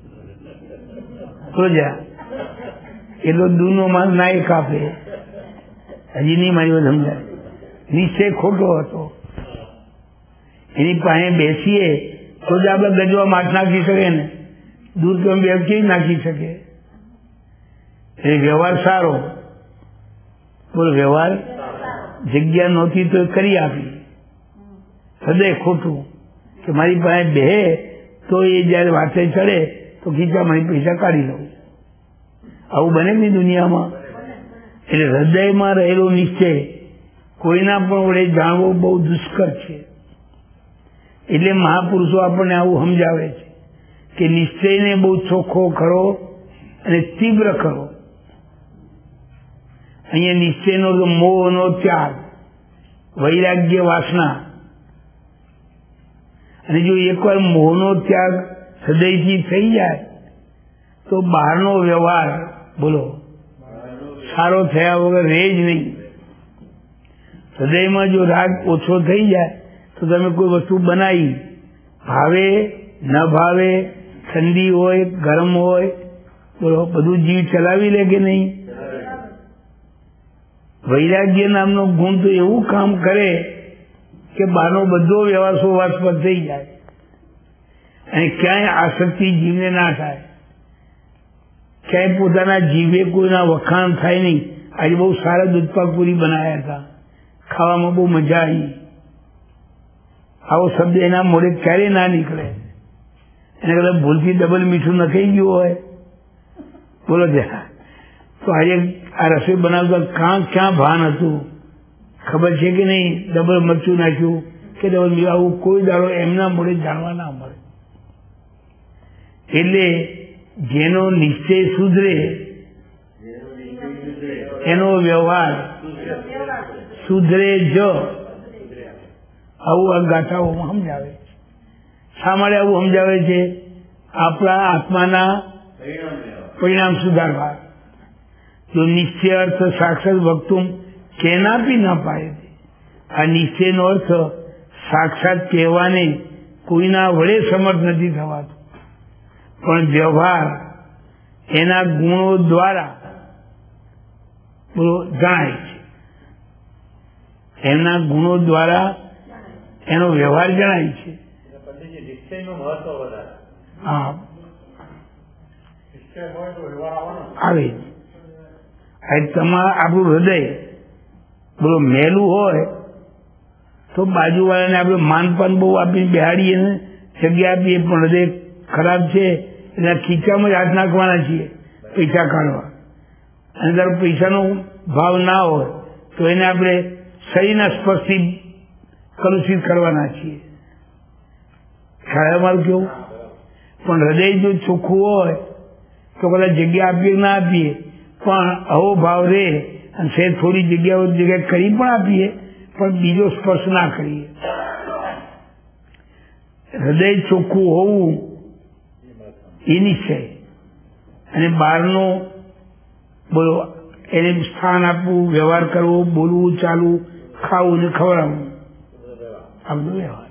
તો જા એટલો દૂરનો માણસ ના એ કાપે. હજી નહીં મારી વાત સમજાય. નિશ્ચય ખોટો હતો. એની પાસે બેસીએ તો જ આપણે ગજવા માટ નાખી શકે ને, દૂર તો બે કેવી નાખી શકે? એ વ્યવહાર સારો, બોલો વ્યવહાર જગ્યા નહોતી તો કરી આપી. હૃદય ખોટું કે મારી પાસે બે તો એ જયારે વાતે ચડે તો ખીચામાંથી પૈસા કાઢી લઉં. આવું બને નહીં દુનિયામાં. એટલે હૃદયમાં રહેલો નિશ્ચય કોઈના પણ વડે જાણવો બહુ દુષ્કર છે. એટલે મહાપુરુષો આપણને આવું સમજાવે છે કે નિશ્ચયને બહુ ચોખ્ખો કરો અને તીવ્ર કરો. અહીંયા નિશ્ચયનો મોહનો ત્યાગ, વૈરાગ્ય, વાસના. અને જો એકવાર મોહનો ત્યાગ હૃદયથી થઈ જાય તો બહારનો વ્યવહાર બોલો સારો થયા વગર રહે જ નહીં. હૃદયમાં જો રાગ ઓછો થઈ જાય તો તમે કોઈ વસ્તુ બનાવી, ભાવે ન ભાવે, ઠંડી હોય ગરમ હોય, બોલો બધું જીવ ચલાવી લે કે નહીં? વૈરાગ્ય નામનો ગુણ તો એવું કામ કરે કે બહારનો બધો વ્યવહાર સુવાસ પર થઈ જાય, અને ક્યાંય આસક્તિ જીવને ના થાય, ક્યાંય પોતાના જીવે કોઈના વખાણ થાય નહીં. આજે બહુ સારા દૂધપાક પૂરી બનાવ્યા હતા, ખાવામાં બહુ મજા આવી. આવો શબ્દ એના મોઢે ક્યારેય ના નીકળે. એને કદાચ ભૂલથી ડબલ મીઠું નખાઈ ગયું હોય, બોલો ત્યાં તો આજે આ રસોઈ બનાવતા ક્યાં ભાન હતું ખબર છે કે નહીં? ડબલ મરચું નાખ્યું કે ડબલ મીઠું, આવું કોઈ દાડો એમના મોઢે જાણવા ના મળે. એટલે જેનો નિશ્ચય સુધરે એનો વ્યવહાર સુધરે જ, આવું આ ગાથાઓમાં સમજાવે. શા માટે આવું સમજાવે છે? આપણા આત્માના પરિણામ સુધારવા. જો નિશ્ચય અર્થ સાક્ષાત વક્તુમ કેનાપી ના પાડે. આ નિશ્ચયનો અર્થ સાક્ષાત કહેવાને કોઈના વડે સમર્થ નથી થવાતું, પણ વ્યવહાર એના ગુણો દ્વારા બોલો જણાય છે. એના ગુણો દ્વારા એનો વ્યવહાર જણાય છે. હા, આવે. આપણું હૃદય બોલો મેલું હોય તો બાજુવાળાને આપણે માનપાન બહુ આપીને બેહાડીએ ને જગ્યા આપીએ, પણ હૃદય ખરાબ છે એટલે ખીચામાં જ હાથ નાખવાના છીએ પૈસા કાઢવા. અને તારો પૈસાનો ભાવ ના હોય તો એને આપણે શરીરના સ્પર્શથી કલુષિત કરવાના છીએ. ખ્યાલ મારું કેવું? પણ હૃદય જો ચોખ્ખું હોય તો કદાચ જગ્યા આપીએ ના આપીએ, પણ આવો ભાવ રહે અને શેર થોડી જગ્યા કરી પણ આપીએ, પણ બીજો સ્પર્શ ના કરીએ. હૃદય ચોખ્ખું હોવું એ નિશ્ચય. અને બહારનો બોલો એને સ્થાન આપવું, વ્યવહાર કરવો, બોલવું, ચાલવું, ખાવું ને ખવડાવવું, આ બધો વ્યવહાર.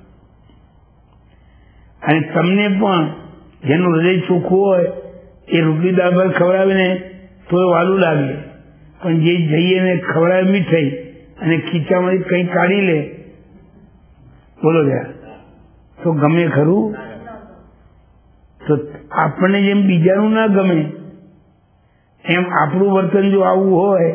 અને તમને પણ જેનું હૃદય ચોખ્ખું હોય એ રોટલી દાળ ભાત ખવડાવે ને તો એ વાલું લાગે, પણ જે જઈએ ને ખવડાવે મીઠાઈ અને ખીચામાંથી કંઈ કાઢી લે, બોલો તો ગમે ખરું? તો આપણને જેમ બીજાનું ના ગમે એમ આપણું વર્તન જો આવું હોય,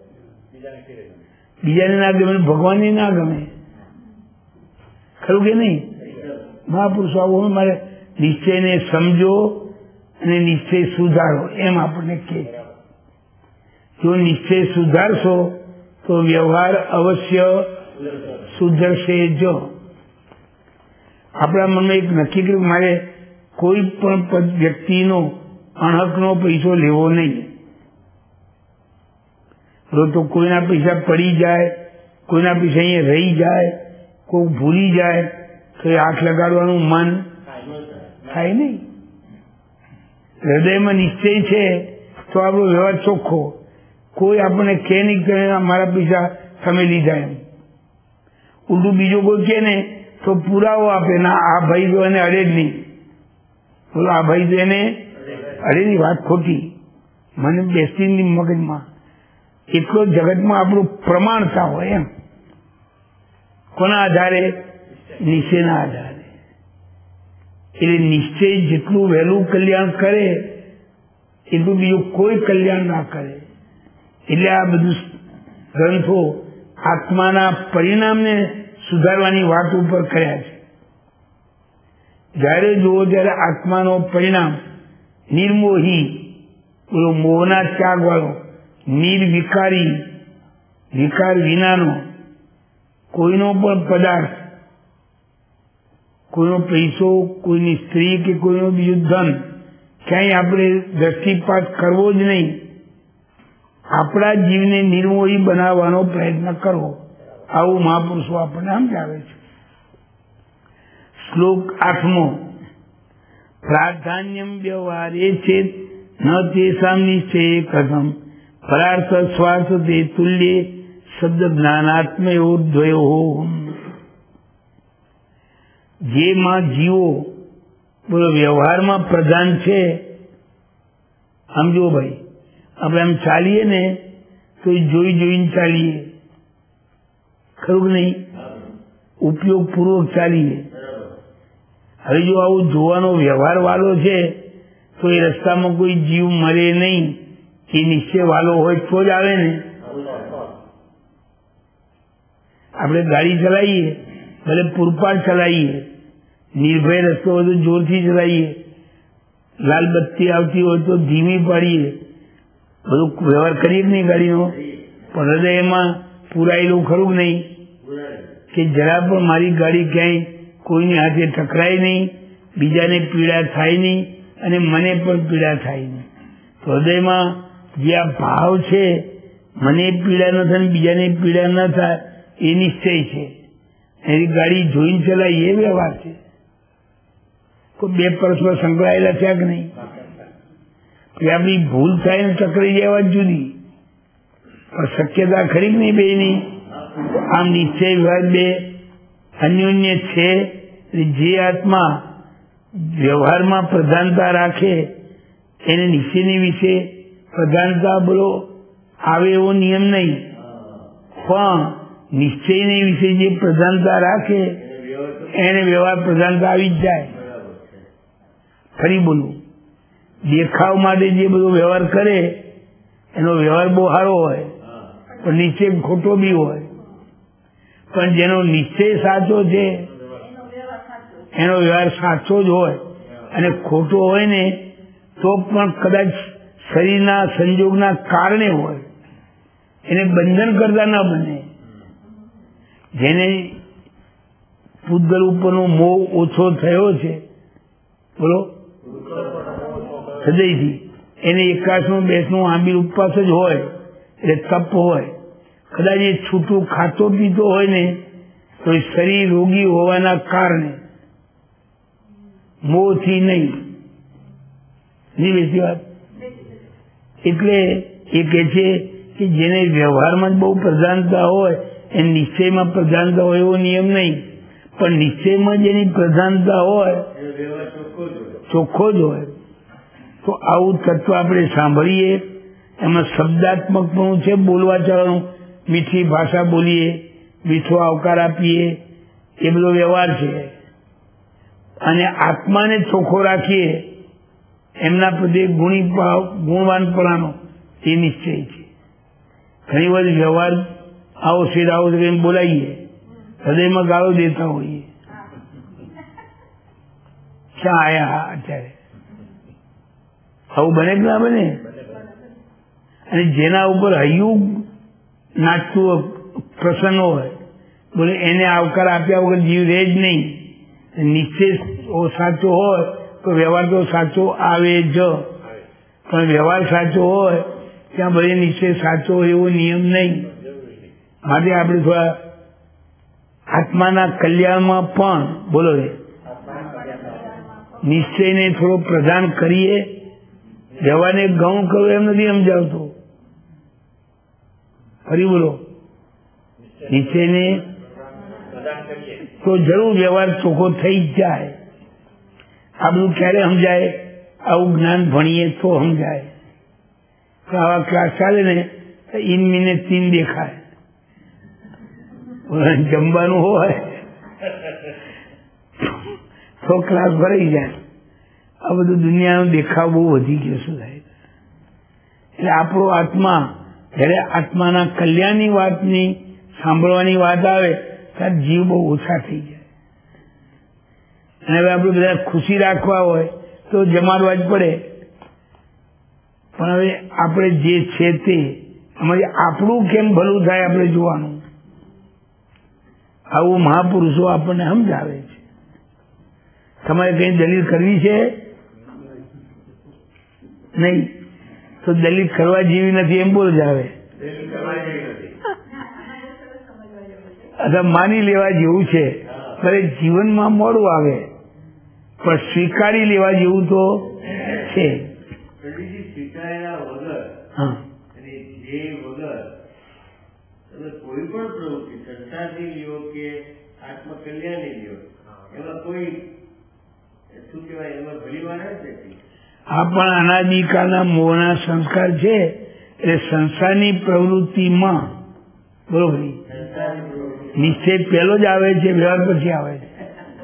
બીજાને ના ગમે, ભગવાનને ના ગમે, ખરું કે નહીં? મહાપુરુષો આવું હોય, મારે નિશ્ચયને સમજો અને નિશ્ચય સુધારો એમ આપણને કહે. જો નિશ્ચય સુધારશો તો વ્યવહાર અવશ્ય સુધરશે. જો આપણા મનમાં એક નક્કી કર્યું મારે કોઈ પણ વ્યક્તિનો અણહકનો પૈસો લેવો નહીં, તો કોઈના પૈસા પડી જાય, કોઈના પૈસા અહીંયા રહી જાય, કોઈ ભૂલી જાય તો એ હાથ લગાડવાનું મન થાય નહીં. હૃદયમાં નિશ્ચય છે તો આપણો વ્યવહાર ચોખ્ખો. કોઈ આપણને કે નહીં કે મારા પૈસા તમે લીધા એમ. ઉલટું બીજો કોઈ કે ને તો પુરાવો આપે, ના આ ભાઈ તો એને અડે જ નહીં, બોલો આ ભાઈ તો એને અડે નહીં, વાત ખોટી. મને બેસતી નહીં મગજમાં. એટલો જગતમાં આપણું પ્રમાણતા હોય એમ. કોના આધારે? નિશ્ચયના આધારે. એટલે નિશ્ચય જેટલું વહેલું કલ્યાણ કરે એટલું બીજું કોઈ કલ્યાણ ના કરે. એટલે આ બધું ગ્રંથો આત્માના પરિણામને સુધારવાની વાત ઉપર કર્યા છે. જયારે જુઓ ત્યારે આત્માનો પરિણામ નિર્મોહી, બોલો મોહના ત્યાગ વાળો, નિર્વિકારી, વિકાર વિનાનો, કોઈનો પણ પદાર્થ, કોઈનો પૈસો, કોઈની સ્ત્રી કે કોઈનો બીજું ધન ક્યાંય આપણે દ્રષ્ટિપાત કરવો જ નહીં. આપણા જીવને નિર્મોહી બનાવવાનો પ્રયત્ન કરવો, આવું મહાપુરુષો આપણને સમજાવે છે. શ્લોક 8મો. પ્રાધાન્યમ વ્યવહારે ચેત ન તેષામ નિશ્ચય કથમ પરાર્થ સ્વાર્થ તે તુલ્યે શબ્દ જ્ઞાનાત્મયો દ્વયો. જેમાં જીવો બોલો વ્યવહારમાં પ્રધાન છે. સમજો ભાઈ, આપણે આમ ચાલીએ ને તો જોઈ જોઈને ચાલીએ, ખરું નહીં? ઉપયોગપૂર્વક ચાલીએ. હવે જો આવું જોવાનો વ્યવહાર વાલો છે તો એ રસ્તામાં કોઈ જીવ મરે નહીં, એ નિશ્ચય વાલો હોય તો જ આવે ને. આપણે ગાડી ચલાવીએ, ભલે પૂરપાટ ચલાવીએ, નિર્ભય રસ્તો હોય તો જોરથી ચલાવીએ, લાલ બત્તી આવતી હોય તો ધીમી પાડીએ, બધું વ્યવહાર કરીએ જ નહીં ગાડીનો. પણ હૃદયમાં પુરાયેલું ખરું નહીં કે જરા પણ મારી ગાડી ક્યાંય કોઈની હાથે ટકરાય નહીં, બીજાને પીડા થાય નહીં અને મને પણ પીડા થાય નહીં. તો હૃદયમાં જે આ ભાવ છે, મને પીડા ન થાય બીજાને પીડા ન થાય એ નિશ્ચય છે. એની ગાડી જોઈને ચલાવી એ વ્યવહાર છે. તો બે પરસ્પર સંકળાયેલા છે કે નહીં? આપણી ભૂલ થાય ને ટકરાઈ જાય વાત જુદી, પણ શક્યતા ખરી જ નહીં બેની. આમ નિશ્ચય વિવાદ બે અન્યોન્ય છે. જે આત્મા વ્યવહારમાં પ્રધાનતા રાખે એને નિશ્ચયની વિશે પ્રધાનતા બોલો આવે એવો નિયમ નહીં, પણ નિશ્ચયની વિશે જે પ્રધાનતા રાખે એને વ્યવહાર પ્રધાનતા આવી જ જાય. ફરી બોલું, દેખાવ માટે જે બધો વ્યવહાર કરે એનો વ્યવહાર બહુ સારો હોય પણ નિશ્ચય ખોટો બી હોય. પણ જેનો નિશ્ચય સાચો છે એનો વ્યવહાર સાચો જ હોય, અને ખોટો હોય ને તો પણ કદાચ શરીરના સંજોગના કારણે હોય, એને બંધન કરતા ન બને. જેને પૂતગલ ઉપરનો મોહ ઓછો થયો છે બોલો હૃદયથી, એને 21 22 આંબીલ ઉપવાસ જ હોય એટલે તપ હોય. કદાચ એ છૂટું ખાતો પીતો હોય ને તો શરીર રોગી હોવાના કારણે મોહથી નહીં બેસી વાત. એટલે એ કે છે કે જેને વ્યવહારમાં જ બહુ પ્રધાનતા હોય એ નિશ્ચયમાં પ્રધાનતા હોય એવો નિયમ નહીં, પણ નિશ્ચયમાં જેની પ્રધાનતા હોય ચોખ્ખો જ હોય. તો આવું તત્વ આપણે સાંભળીએ, એમાં શબ્દાત્મક પણ છે, બોલવા ચાલવાનું, મીઠી ભાષા બોલીએ, મીઠો આવકાર આપીએ, એ બધો વ્યવહાર છે. અને આત્માને ચોખ્ખો રાખીએ, એમના પ્રત્યે ગુણવાનપણાનો એ નિશ્ચય છે. ઘણી વાર વ્યવહાર આવો શેર આવો કરીને બોલાવીએ, હૃદયમાં ગાળો દેતા હોઈએ, ક્યાં આયા અત્યારે, આવું બને કે ના બને? અને જેના ઉપર હૈયું નાચતું પ્રસન્ન હોય, બોલે એને આવકાર આપ્યા વગર જીવ રહે જ નહીં. નિશ્ચય સાચો હોય તો વ્યવહાર તો સાચો આવે જ, પણ વ્યવહાર સાચો હોય ત્યાં બધી નિશ્ચય સાચો એવો નિયમ નહીં. માટે આપણે થોડા આત્માના કલ્યાણમાં પણ બોલો નિશ્ચયને થોડો પ્રદાન કરીએ. વ્યવહારને ગૌણ કરવું એમ નથી સમજાવતો. ફરી બોલો, નિશ્ચયને તો જરૂર વ્યવહાર ચોખ્ખો થઈ જ જાય. આ બધું ક્યારે સમજાય? આવું જ્ઞાન ભણીએ તો સમજાય. આવા ક્લાસ ચાલે ને તો ઇન મિને 3 દેખાય. જમવાનું હોય તો ક્લાસ ભરાઈ જાય. આ બધું દુનિયાનો દેખાવ બહુ વધી ગયો. શું થાય? એટલે આપણો આત્મા જયારે આત્માના કલ્યાણની વાતની સાંભળવાની વાત આવે ત્યારે જીવ બહુ ઓછા થઈ જાય. અને હવે આપણે બધા ખુશી રાખવા હોય તો જમાડવા જ પડે. પણ હવે આપણે જે છે તે એમાંથી આપણું કેમ ભલું થાય આપણે જોવાનું. આવું મહાપુરુષો આપણને સમજાવે છે. તમારે કઈ દલીલ કરવી છે નહીં તો દલીલ કરવા જેવી નથી એમ બોલ જ આવે. અથવા માની લેવા જેવું છે, ભલે જીવનમાં મોડું આવે પણ સ્વીકારી લેવા જેવું તો છે. કોઈ પણ પ્રવૃત્તિ સંસારની લ્યો કે આત્મકલ્યાણની લ્યો, એમાં કોઈ શું કહેવાય, એમાં ભલી વાર નથી. આ પણ અનાદિકાળના મોહના સંસ્કાર છે. એટલે સંસારની પ્રવૃત્તિમાં બરોબર નિશ્ચય પહેલો જ આવે છે, વ્યવહાર પછી આવે છે.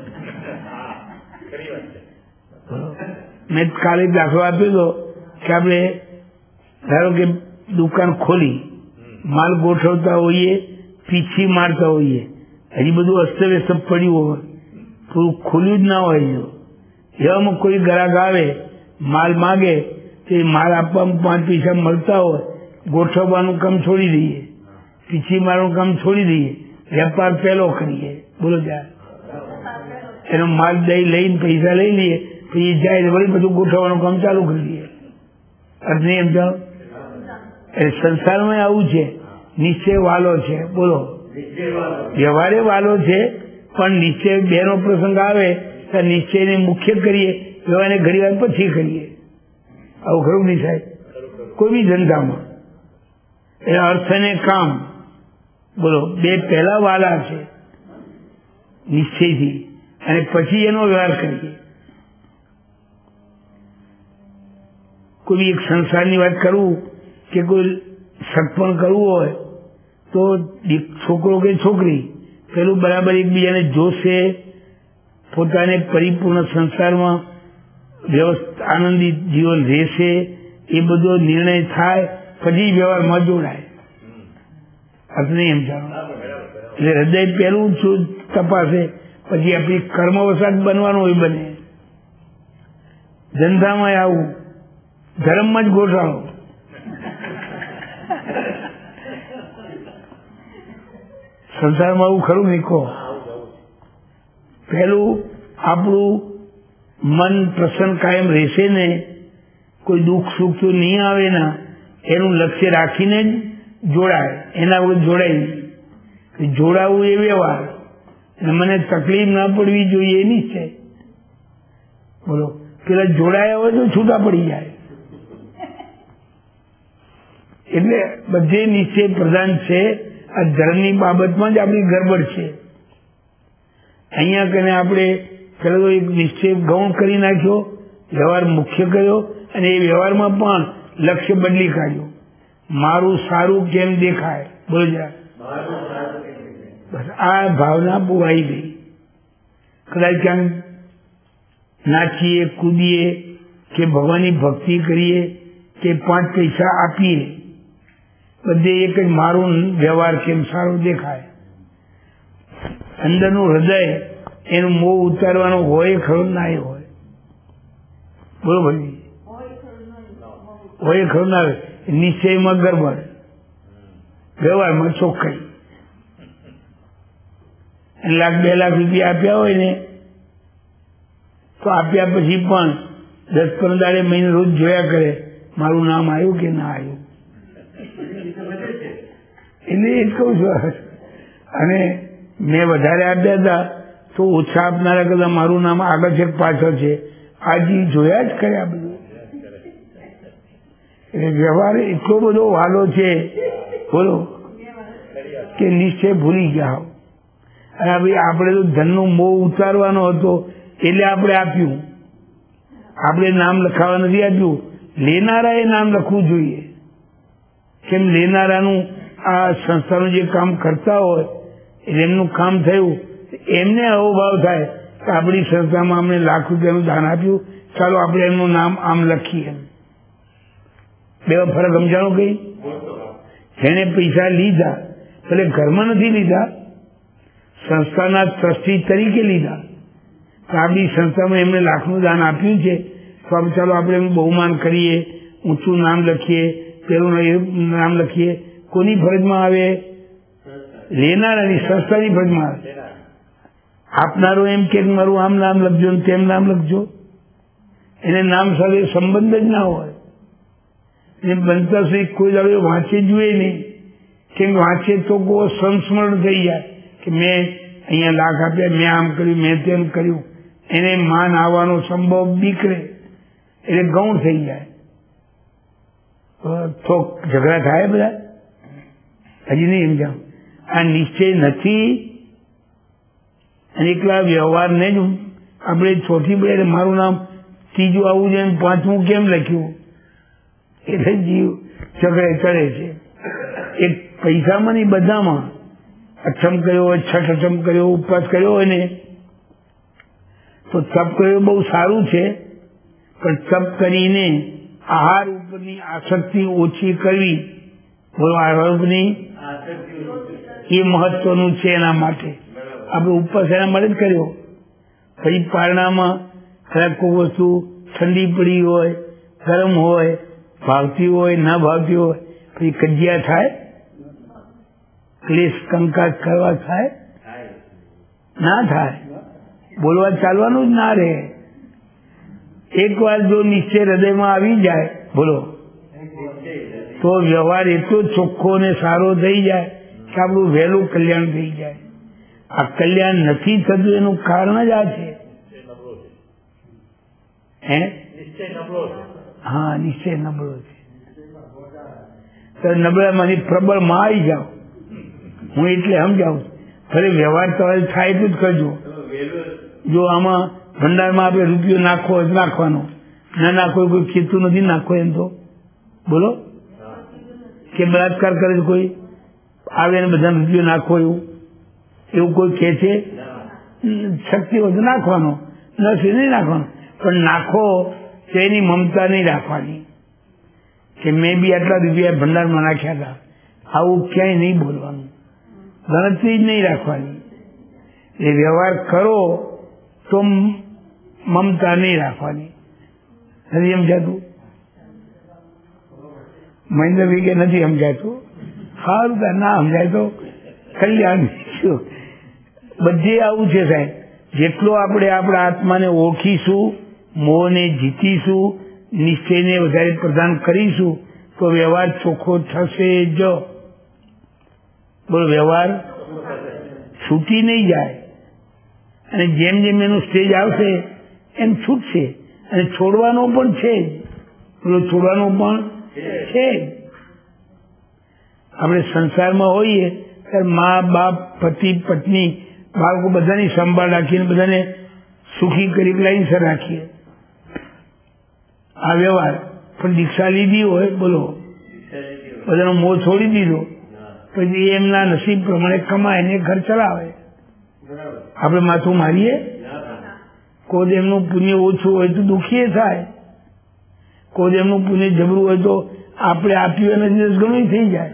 મેં કાલે દાખલો આપ્યો હતો કે આપણે ધારો કે દુકાન ખોલી, માલ ગોઠવતા હોઈએ, પીછી મારતા હોઈએ, હજી બધું અસ્તવ્યસ્ત પડ્યું હોય, પૂરું ખોલ્યું જ ના હોય. જો એવામાં કોઈ ગ્રાહક આવે, માલ માગે તો એ માલ આપવામાં 5 પૈસા મળતા હોય, ગોઠવવાનું કામ છોડી દઈએ, પીછી મારવાનું કામ છોડી દઈએ, વેપાર પહેલો કરીએ. બોલો ત્યાં એનો માલ લઈને પૈસા લઈ લઈએ, પછી જાય વળી બધું ગોઠવવાનું કામ ચાલુ કરી દઈએ. અર્થ નહીં એમ જાણો? એટલે સંસારમાં આવું છે. નિશ્ચય વાલો છે. બોલો, વ્યવહારે વાલો છે, પણ નિશ્ચય બેનો પ્રસંગ આવે તો નિશ્ચયને મુખ્ય કરીએ, વ્યવહારને ઘણી વાર પછી કરીએ. આવું ખરું નહીં સાહેબ? કોઈ બી ધંધામાં એટલે અર્થ અને કામ બોલો બે પહેલા વાલા છે નિશ્ચયથી, અને પછી એનો વ્યવહાર કરીએ. કોઈ એક સંસારની વાત કરવું કે કોઈ સગપણ કરવું હોય તો છોકરો કે છોકરી પેલું બરાબર એકબીજાને જોશે, પોતાને પરિપૂર્ણ સંસારમાં આનંદિત જીવન રહેશે, એ બધો નિર્ણય થાય પછી વ્યવહારમાં જોડાય. આપણે નહીં એમ જાણો. એટલે હૃદય પહેલું તપાસે, પછી આપણી કર્મવશાત બનવાનું હોય બને. ધંધામાં આવું, ધર્મમાં જ ગોઠાણો. સંસારમાં આવું ખરું નહીં કહો. પહેલું આપણું મન પ્રસન્ન કાયમ રહેશે ને, કોઈ દુઃખ સુખ તો નહીં આવે ના, એનું લક્ષ્ય રાખીને જ જોડાય. એના વગર જોડાય નહીં. જોડાવું એ વ્યવહાર, અને મને તકલીફ ના પડવી જોઈએ એ નિશ્ચય. બોલો, પેલા જોડાયા હોય તો છૂટા પડી જાય. એટલે બધે નિશ્ચય પ્રધાન છે. આ ધર્મની બાબતમાં જ આપણી ગરબડ છે. અહીંયા કને આપણે પેલો એક નિશ્ચય ગૌણ કરી નાખ્યો, વ્યવહાર મુખ્ય કર્યો, અને એ વ્યવહારમાં પણ લક્ષ્ય બદલી કાઢ્યું. મારું સારું કેમ દેખાય, બોલો જરા. બસ આ ભાવના બોવાઈ ગઈ. કદાચ ક્યાંક નાચીએ, કૂદીએ, કે ભગવાનની ભક્તિ કરીએ, કે 5 પૈસા આપીએ, બધે એક જ મારું વ્યવહાર કેમ સારો દેખાય. અંદરનું હૃદય એનું મોહ ઉતારવાનું હોય ખરું ના હોય, બોલો ભાઈ, હોય ખરું ના હોય. નિશ્ચયમાં ગરબડ, વ્યવહારમાં ચોખ્ખાઈ. લાખ 2 લાખ રૂપિયા આપ્યા હોય ને તો આપ્યા પછી પણ 10-15 મહિને રોજ જોયા કરે મારું નામ આવ્યું કે ના આવ્યું. એટલે એ જ કહું છું. અને મેં વધારે આપ્યા હતા તો ઓછા આપનારા કરતા મારું નામ આગળ છે પાછળ છે આજે જોયા જ કર્યા બધું. એટલે વ્યવહાર એટલો બધો વાલો છે, બોલો, કે નિશ્ચય ભૂલી ગયા. અને ભાઈ આપણે તો ધનનો મોહ ઉતારવાનો હતો એટલે આપણે આપ્યું. આપણે નામ લખાવા નથી આપ્યું, લેનારાએ નામ લખવું જોઈએ. કેમ લેનારાનું આ સંસ્થાનું જે કામ કરતા હોય એટલે એમનું કામ થયું, એમને અહોભાવ થાય કે આપણી સંસ્થામાં અમને લાખ રૂપિયાનું દાન આપ્યું, ચાલો આપણે એમનું નામ આમ લખીએ. બે ફરક સમજાણો કઈ? જેને પૈસા લીધા, એટલે ઘરમાં નથી લીધા, સંસ્થાના ટ્રસ્ટી તરીકે લીધા. આપણી સંસ્થામાં એમને લાખનું દાન આપ્યું છે તો ચાલો આપણે એનું બહુમાન કરીએ, ઊંચું નામ લખીએ, પેલું નામ લખીએ. કોની ફરજમાં આવે? લેનારાની, સંસ્થાની ફરજમાં આવે. આપનારો એમ કે મારું આમ નામ લખજો ને તેમ નામ લખજો, એને નામ સાથે સંબંધ જ ના હોય. એ બનતા સુધી કોઈ દાડો વાંચે જોઈએ નહીં. કેમ વાંચે તો કોઈ સંસ્મરણ થઈ જાય કે મેં અહીંયા લાખ આપ્યા, મેં આમ કર્યું, મેં તેમ કર્યું. એને માન આવવાનો સંભવ બીકરે એટલે ગૌણ થઈ જાય. તો ઝઘડા થાય બધા. હજી નહીં સમજાવ. આ નિશ્ચય નથી. અને એકલા વ્યવહારને જ આપણે ચોથી બે મારું નામ ત્રીજું આવું જોઈએ, 5મું કેમ લખ્યું, એટલે જીવ ઝઘડે ચડે છે. એક પૈસામાં નહીં, બધામાં. અઠમ કર્યો હોય, 6 અઠમ કર્યો, ઉપવાસ કર્યો હોય ને તો તપ કર્યો બહુ સારું છે, પણ તપ કરીને આહાર ઉપરની આસક્તિ ઓછી કરવી, બોલો, આહાર ઉપરની એ મહત્વનું છે. એના માટે આપણે ઉપવાસ એના માટે જ કર્યો. પછી પારણામાં કદાચ કોઈ વસ્તુ ઠંડી પડી હોય, ગરમ હોય, ભાવતી હોય, ના ભાવતી હોય, પછી કજિયા થાય, ક્લેશ કંકાસ કરવા થાય, ના થાય. બોલવા ચાલવાનું જ ના રહે. એક વાર જો નિશ્ચય હૃદયમાં આવી જાય, બોલો, તો વ્યવહાર એટલો ચોખ્ખો ને સારો થઈ જાય કે આપણું વહેલું કલ્યાણ થઈ જાય. આ કલ્યાણ નથી થતું એનું કારણ જ આ છે. હા, નિશ્ચય નબળો છે. તો નબળામાંથી પ્રબળમાં આવી જાઓ. હું એટલે સમજાવું. ફરી વ્યવહાર તમારે થાય એટલું જ કરજો. જો આમાં ભંડારમાં આપણે રૂપિયો નાખવો જ નાખવાનો, ના નાખવો કોઈ કહેતું નથી નાખો એમ તો, બોલો, કે બળાત્કાર કરે છે કોઈ, આવે ને બધા રૂપિયો નાખવો એવું કોઈ કહે છે? શક્તિ હોય તો નાખવાનો, નથી નહીં નાખવાનો. પણ નાખો તો એની મમતા નહીં રાખવાની કે મેં બી આટલા રૂપિયા ભંડારમાં નાખ્યા હતા, આવું ક્યાંય નહીં બોલવાનું, ગણતરી જ નહીં રાખવાની. એ વ્યવહાર કરો તો મમતા નહીં રાખવાની. નથી સમજાતું? મહેન્દ્રભાઈ કે નથી સમજાતું? સારું, ના સમજાય તો કલ્યાણ. બધે આવું છે સાહેબ. જેટલો આપણે આપણા આત્માને ઓળખીશું, મોહને જીતીશું, નિશ્ચયને વધારે પ્રદાન કરીશું તો વ્યવહાર ચોખ્ખો થશે જ. બોલો, વ્યવહાર છૂટી નહીં જાય. અને જેમ જેમ એનું સ્ટેજ આવશે એમ છૂટશે. અને છોડવાનો પણ છે જ. બોલો, છોડવાનો પણ છે જ. આપણે સંસારમાં હોઈએ ત્યારે મા બાપ પતિ પત્ની બાળકો બધાની સંભાળ રાખીને બધાને સુખી કરી લાઈનસર રાખીએ આ વ્યવહાર. પણ દીક્ષા લીધી હોય બોલો બધાનો મોહ છોડી દીધો પછી એમના નસીબ પ્રમાણે કમાય ને ઘર ચલાવે. આપણે માથું મારીએ. કોઈ એમનું પુણ્ય ઓછું હોય તો દુઃખી થાય, કોઈ એમનું પુણ્ય જબરું હોય તો આપણે આપ્યું અને 10 ગણું થઈ જાય.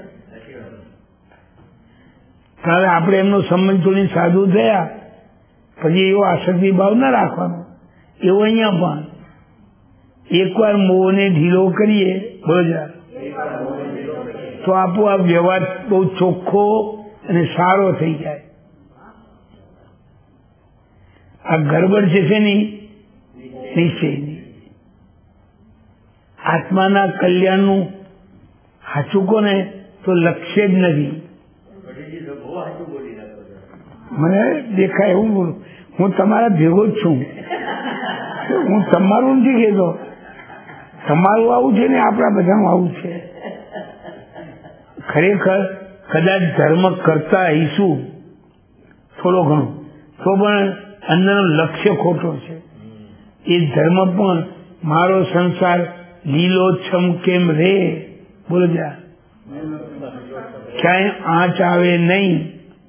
કારણ આપણે એમનો સંબંધ છોડીને સાધુ થયા પછી એવો આસક્તિ ભાવ ના રાખવાનો. એવો અહીંયા પણ એકવાર મોહને ઢીલો કરીએ બરોબર તો આપોઆપ વ્યવહાર બહુ ચોખ્ખો અને સારો થઈ જાય. આ ગરબડ છે ની નિશ્ચયની. આત્માના કલ્યાણનું સાચું કોને તો લક્ષ્ય જ નથી. મને દેખાય એવું બોલું, હું તમારા ભેગો જ છું, હું તમારું નથી કહેતો. તમારું આવું છે ને આપણા બધાનું આવું છે. ખરેખર કદાચ ધર્મ કરતા હઈશું થોડો ઘણો તો પણ અંદરનો લક્ષ્ય ખોટો છે. એ ધર્મ પણ મારો સંસાર લીલોછમ કેમ રે બોલો જા, ક્યાંય આંચ આવે નહીં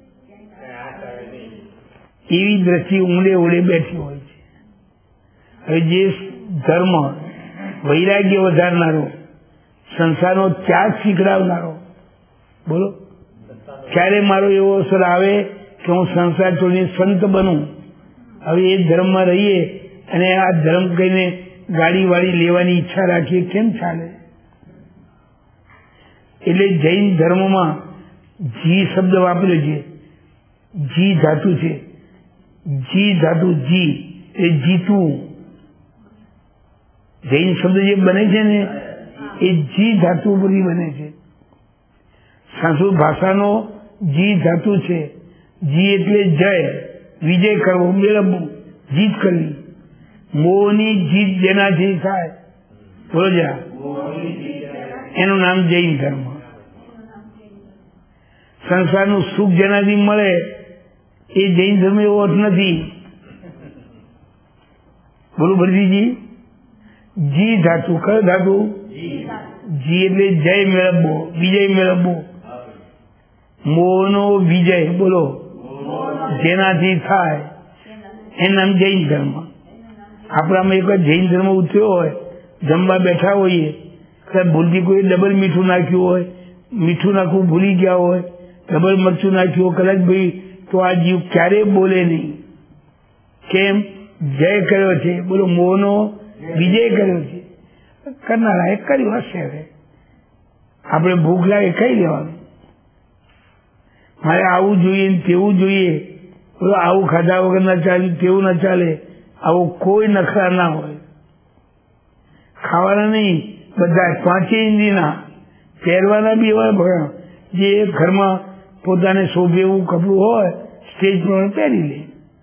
એવી દ્રષ્ટિ ઊંડે ઊંડે બેઠી હોય છે. હવે જે ધર્મ વૈરાગ્ય વધારનારો, સંસારનો ત્યાગ શીખડાવનારો બોલો, ક્યારે મારો એવો અવસર આવે કે હું સંસાર છોડીને સંત બનું. હવે એ ધર્મમાં રહીએ અને આ ધર્મ કહીને ગાડી વાળી લેવાની ઈચ્છા રાખીએ કેમ ચાલે? એટલે જૈન ધર્મમાં જી શબ્દ વાપર્યો છે. જી ધાતુ છે. જી ધાતુ જી એ જીતવું. જૈન શબ્દ જે બને છે ને એ જી ધાતુ પરથી બને છે. સંસ્કૃત ભાષાનો જી ધાતુ છે. જી એટલે જય, વિજય કરવો, મેળવવું, જીત કરવી. મોહની જીત જેનાથી થાય બોલો જા એનું નામ જૈન ધર્મ. સંસારનું સુખ જેનાથી મળે એ જૈન ધર્મ એવો અર્થ નથી. બોલો ભરતીજી. જી ધાતુ, કયો ધાતુ? જી એટલે જય મેળવવો, વિજય મેળવવો. મોહનો વિજય બોલો જેનાથી થાય એનું નામ જૈન ધર્મ. આપણામાં એક જૈન ધર્મ ઉતર્યો હોય, જમવા બેઠા હોઈએ ભૂલથી કોઈ ડબલ મીઠું નાખ્યું હોય, મીઠું નાખવું ભૂલી ગયા હોય, ડબલ મરચું નાખ્યું હોય કદાચ ભાઈ, તો આ જીવ ક્યારે બોલે નહીં. કેમ? જય કર્યો છે બોલો, મોહનો વિજય કર્યો છે. કરનારા એ કર્યું હશે. હવે આપણે ભૂખ લાગે ખાઈ લેવાનું. મારે આવું જોઈએ તેવું જોઈએ, આવું ખાધા વગર ના ચાલે, તેવું ના ચાલે, આવું કોઈ નખરા ના હોય. ખાવાના નહીં, બધા 5 ઇન્દ્રિયના. પહેરવાના બી હોય, જે ઘરમાં પોતાને શોભે એવું કપડું હોય સ્ટેજ પ્રમાણે પહેરી લે.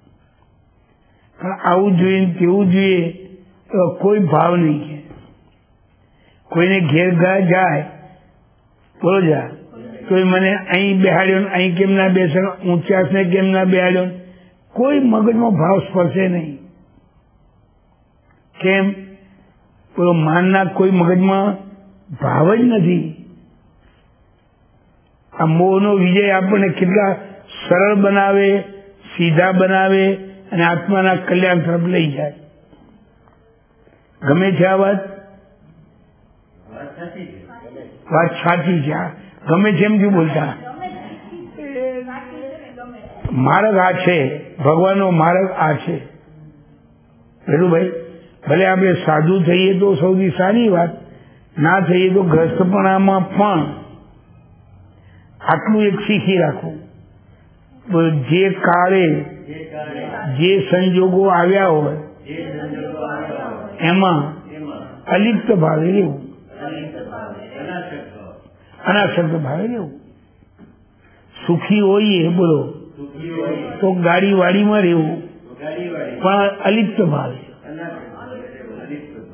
પણ આવું જોઈએ તેવું જોઈએ તો કોઈ ભાવ નહીં. કે કોઈને ઘેર જાય બોલો જા તો મને અહીં બેહાડ્યો, અહીં કેમ ના બેસાડ્યો, ઊંચાસને કેમ ના બેહાડ્યો, કોઈ મગજમાં ભાવ સ્પર્શે નહીં. કેમ? બોલો માનના કોઈ મગજમાં ભાવ જ નથી. આ મોહનો વિજય આપણને કેટલા સરળ બનાવે, સીધા બનાવે અને આત્માના કલ્યાણ તરફ લઈ જાય. ગમે છે આ વાત? વાત સાચી છે. ગમે છે એમ શું બોલતા? માર્ગ આ છે, ભગવાનનો માર્ગ આ છે. ભાઈ ભલે આપણે સાધુ થઈએ તો સૌથી સારી વાત, ના થઈએ તો ગ્રસ્તપણામાં પણ આટલું એક શીખી રાખવું. જે કાળે જે સંજોગો આવ્યા હોય એમાં અલિપ્ત ભાવે રહેવું, અનાસક્ત ભાવે રહેવું. સુખી હોઈએ બોલો તો ગાડી વાડીમાં રહેવું પણ અલિપ્ત ભાવે.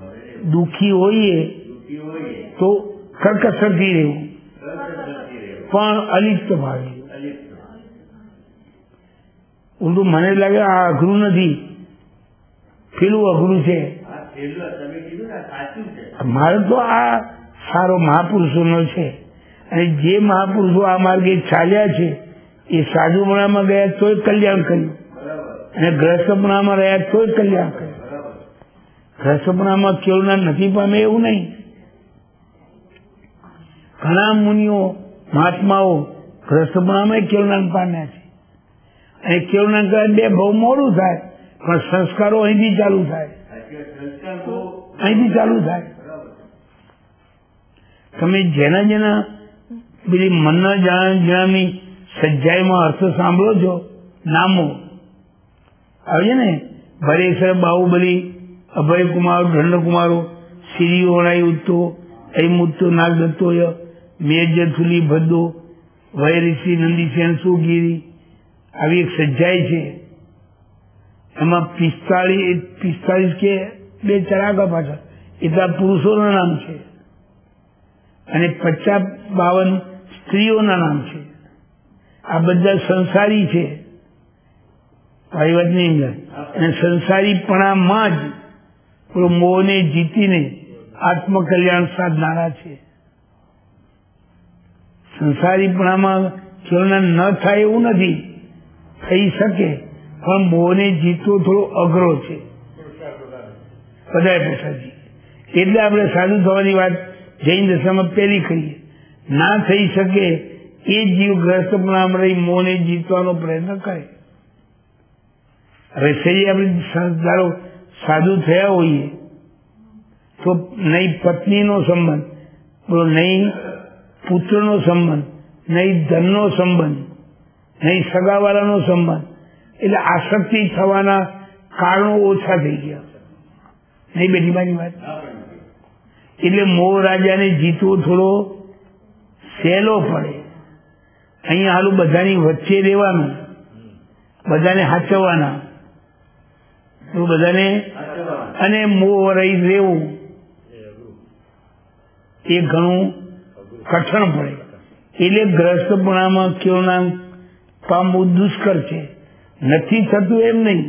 દુઃખી હોઈએ તો કરકસરથી રહેવું પણ અલિપ્ત ભાવે. અલિપ્ત. ઊંધું મને લાગે આ અઘરું નથી, પેલું અઘરું છે. આ પેલું તમે કીધું ને સાચું છે. મારે તો આ સારો મહાપુરુષોનો છે, અને જે મહાપુરુષો આ માર્ગે ચાલ્યા છે એ સાધુપણામાં ગયા તોય કલ્યાણ કર્યું, અને ગ્રસ્તપણામાં રહ્યા તોય કલ્યાણ કર્યું. ગ્રસ્તપણામાં કેળવનાર નથી પામે એવું નહીં. ઘણા મુનિઓ મહાત્માઓ ગ્રસ્તપણામાં કેળવનાર પામ્યા છે, અને કેળવનાર કરે બે બહુ મોડું થાય, પણ સંસ્કારો અહીંથી ચાલુ થાય, અહીંથી ચાલુ થાય. તમે જેના જેના પેલી મનના જણાની સજ્જાઈમાં અર્થ સાંભળો છો, નામો આવે છે ને, ભરેશ્વર, બાહુબલી, અભયકુમાર, દંડકુમારો, સિરિયોણાઈ ઉત્તો, અયમુત્તો, નાગદત્તોય, મેજથુલી ભદ્દો, વયઋષિ, નંદીસેન, સુગીરી, આવી એક સજ્જાઈ છે. એમાં 45 કે 2 ચરાગા પાછળ એટલા પુરુષોના નામ છે, અને 50-52 સ્ત્રીઓના નામ છે. આ બધા સંસારી છે, આવી વાત નહીં. અને સંસારીપણામાં જ મોહને જીતીને આત્મકલ્યાણ સાધનારા છે. સંસારીપણામાં કેળવનાર ન થાય એવું નથી, થઈ શકે, પણ મોહને જીતવો થોડો અઘરો છે, બધા પ્રસાદજી. એટલે આપણે સાધુ થવાની વાત જૈન દશામાં પહેલી કરીએ. ના થઈ શકે એ જીવ ગ્રસ્તપણામાં રહી મોહને જીતવાનો પ્રયત્ન કરે. હવે સહી આપણે ધારો સાધુ થયા હોઈએ તો નહીં પત્નીનો સંબંધ, નહીં પુત્રનો સંબંધ, નહીં ધનનો સંબંધ, નહીં સગાવાળાનો સંબંધ, એટલે આસક્તિ થવાના કારણો ઓછા થઈ ગયા. નહીં બેટી મારી વાત? એટલે મોહ રાજાને જીતવો થોડો સહેલો પડે. અહીંયા હાલું બધાની વચ્ચે રહેવાનું, બધાને હાચવવાના, બધાને, અને મોહ રહી રહેવું એ ઘણું કઠણ પડે. એટલે ગ્રસ્તપણામાં કેળવનાર પામવું દુષ્કર છે. નથી થતું એમ નહીં.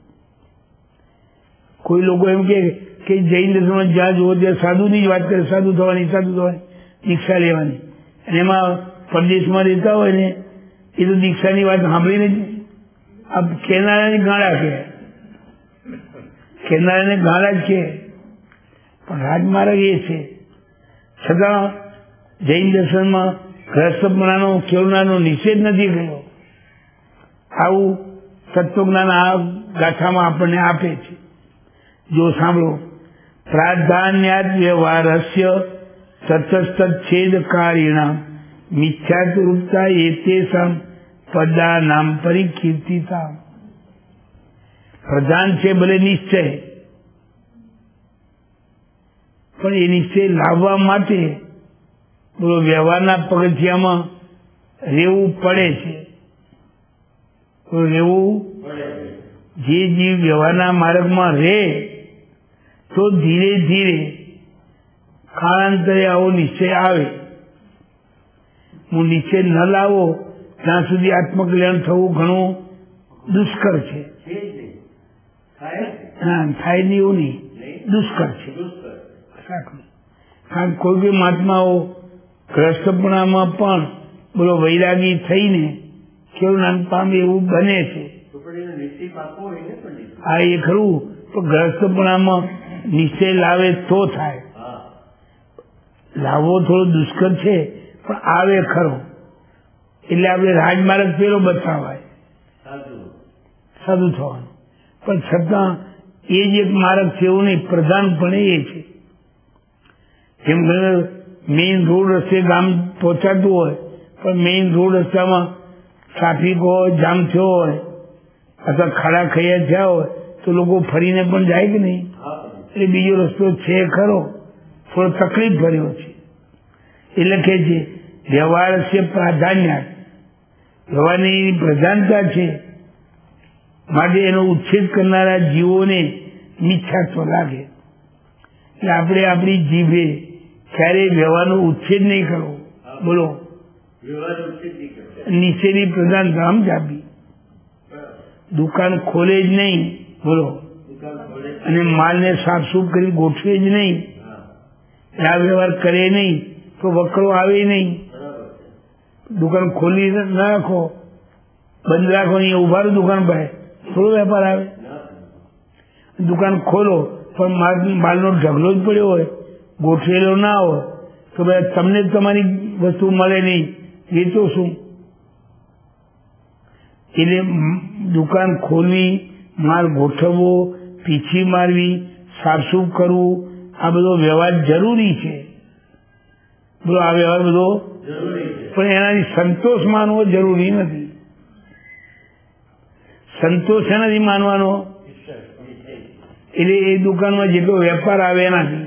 કોઈ લોકો એમ કે જૈન દર્શનમાં જ્યાં જુઓ ત્યાં સાધુની જ વાત કરે, સાધુ થવાની, દીક્ષા લેવાની. અને એમાં પરદેશમાં રહેતા હોય ને એ તો દીક્ષાની વાત સાંભળીને જ આ કેનારાની ગાળા કે, કેનારાને ગાળા જ કે, પણ રાજમાર્ગ એ છે. છતાં જૈન દર્શનમાં ગ્રસ્તપણાનો કેળવનારનો નિષેધ નથી કર્યો. આવું તત્વજ્ઞાન આ ગાથામાં આપણને આપે છે. જો સાંભળો, પ્રાધાન્યાદ વ્યવહારસ્ય તતસ્તચ્છેદકારીણામ મિથ્યારૂપતા એતેષાં પદાનામ પરિકીર્તિતા. પ્રધાન છે ભલે નિશ્ચય, પણ એ નિશ્ચય લાવવા માટે વ્યવહારના પગથિયામાં રહેવું પડે છે. રહેવું, જે જીવ વ્યવહારના માર્ગમાં રહે તો ધીરે ધીરે કાળાંતરે આવો નિશ્ચય આવે. હું નિશ્ચય ન લાવો ત્યાં સુધી આત્મકલ્યાણ થવું ઘણું દુષ્કર છે. થાય નહીં એવું નહીં, દુષ્કર છે. કારણ કોઈ બી મહાત્માઓ ગ્રસ્તપણામાં પણ વૈરાગી થઈને કેળવનાર પામે એવું બને છે. હા, એ ખરું, તો ગ્રસ્તપણામાં નિશ્ચય લાવે તો થાય. લાવવો થોડો દુષ્કર છે, પણ આવે ખરો. એટલે આપણે રાજમાર્ગ પેલો બતાવાય, સાધુ થવાનું. પણ છતાં એ જ એક માર્ગ છે એવું નહીં, પ્રધાનપણે એ છે. જેમ મેઇન રોડ રસ્તે ગામ પહોંચાડતું હોય, પણ મેઇન રોડ રસ્તામાં ટ્રાફિક હોય, જામ થયો હોય, અથવા ખાડા ખૈયા થયા હોય તો લોકો ફરીને પણ જાય કે નહીં? એટલે બીજો રસ્તો છે ખરો, થોડો તકલીફ ભર્યો છે. એટલે કે છે વ્યવહાર છે પ્રાધાન્ય, વ્યવહારની પ્રધાનતા છે, માટે એનો ઉચ્છેદ કરનારા જીવોને મિથ્યાત્વ લાગે. એટલે આપણે આપણી જીભે ક્યારેય વ્યવહારનો ઉચ્છેદ નહીં કરવો. બોલો, નીચેની પ્રધાનતા સમજાવી. દુકાન ખોલે જ નહીં, બોલો, અને માલને સાફસૂફ કરી ગોઠવે જ નહીં, આ વ્યવહાર કરે નહીં તો વકરો આવે નહીં. દુકાન ખોલી ના રાખો, બંધ રાખો, અહીંયા ઉભા રહો દુકાન પર, થોડો વેપાર આવે. દુકાન ખોલો પણ માલનો ઢગલો જ પડ્યો હોય, ગોઠવેલો ના હોય, તો ભાઈ તમને તમારી વસ્તુ મળે નહીં, વેચો શું? એટલે દુકાન ખોલવી, માલ ગોઠવવો, પીછી મારવી, સાફસૂફ કરવું, આ બધો વ્યવહાર જરૂરી છે. બોલો, આ વ્યવહાર બધો પણ એનાથી સંતોષ માનવો જરૂરી નથી. સંતોષ એનાથી માનવાનો, એટલે એ દુકાનમાં જેટલો વેપાર આવે એનાથી.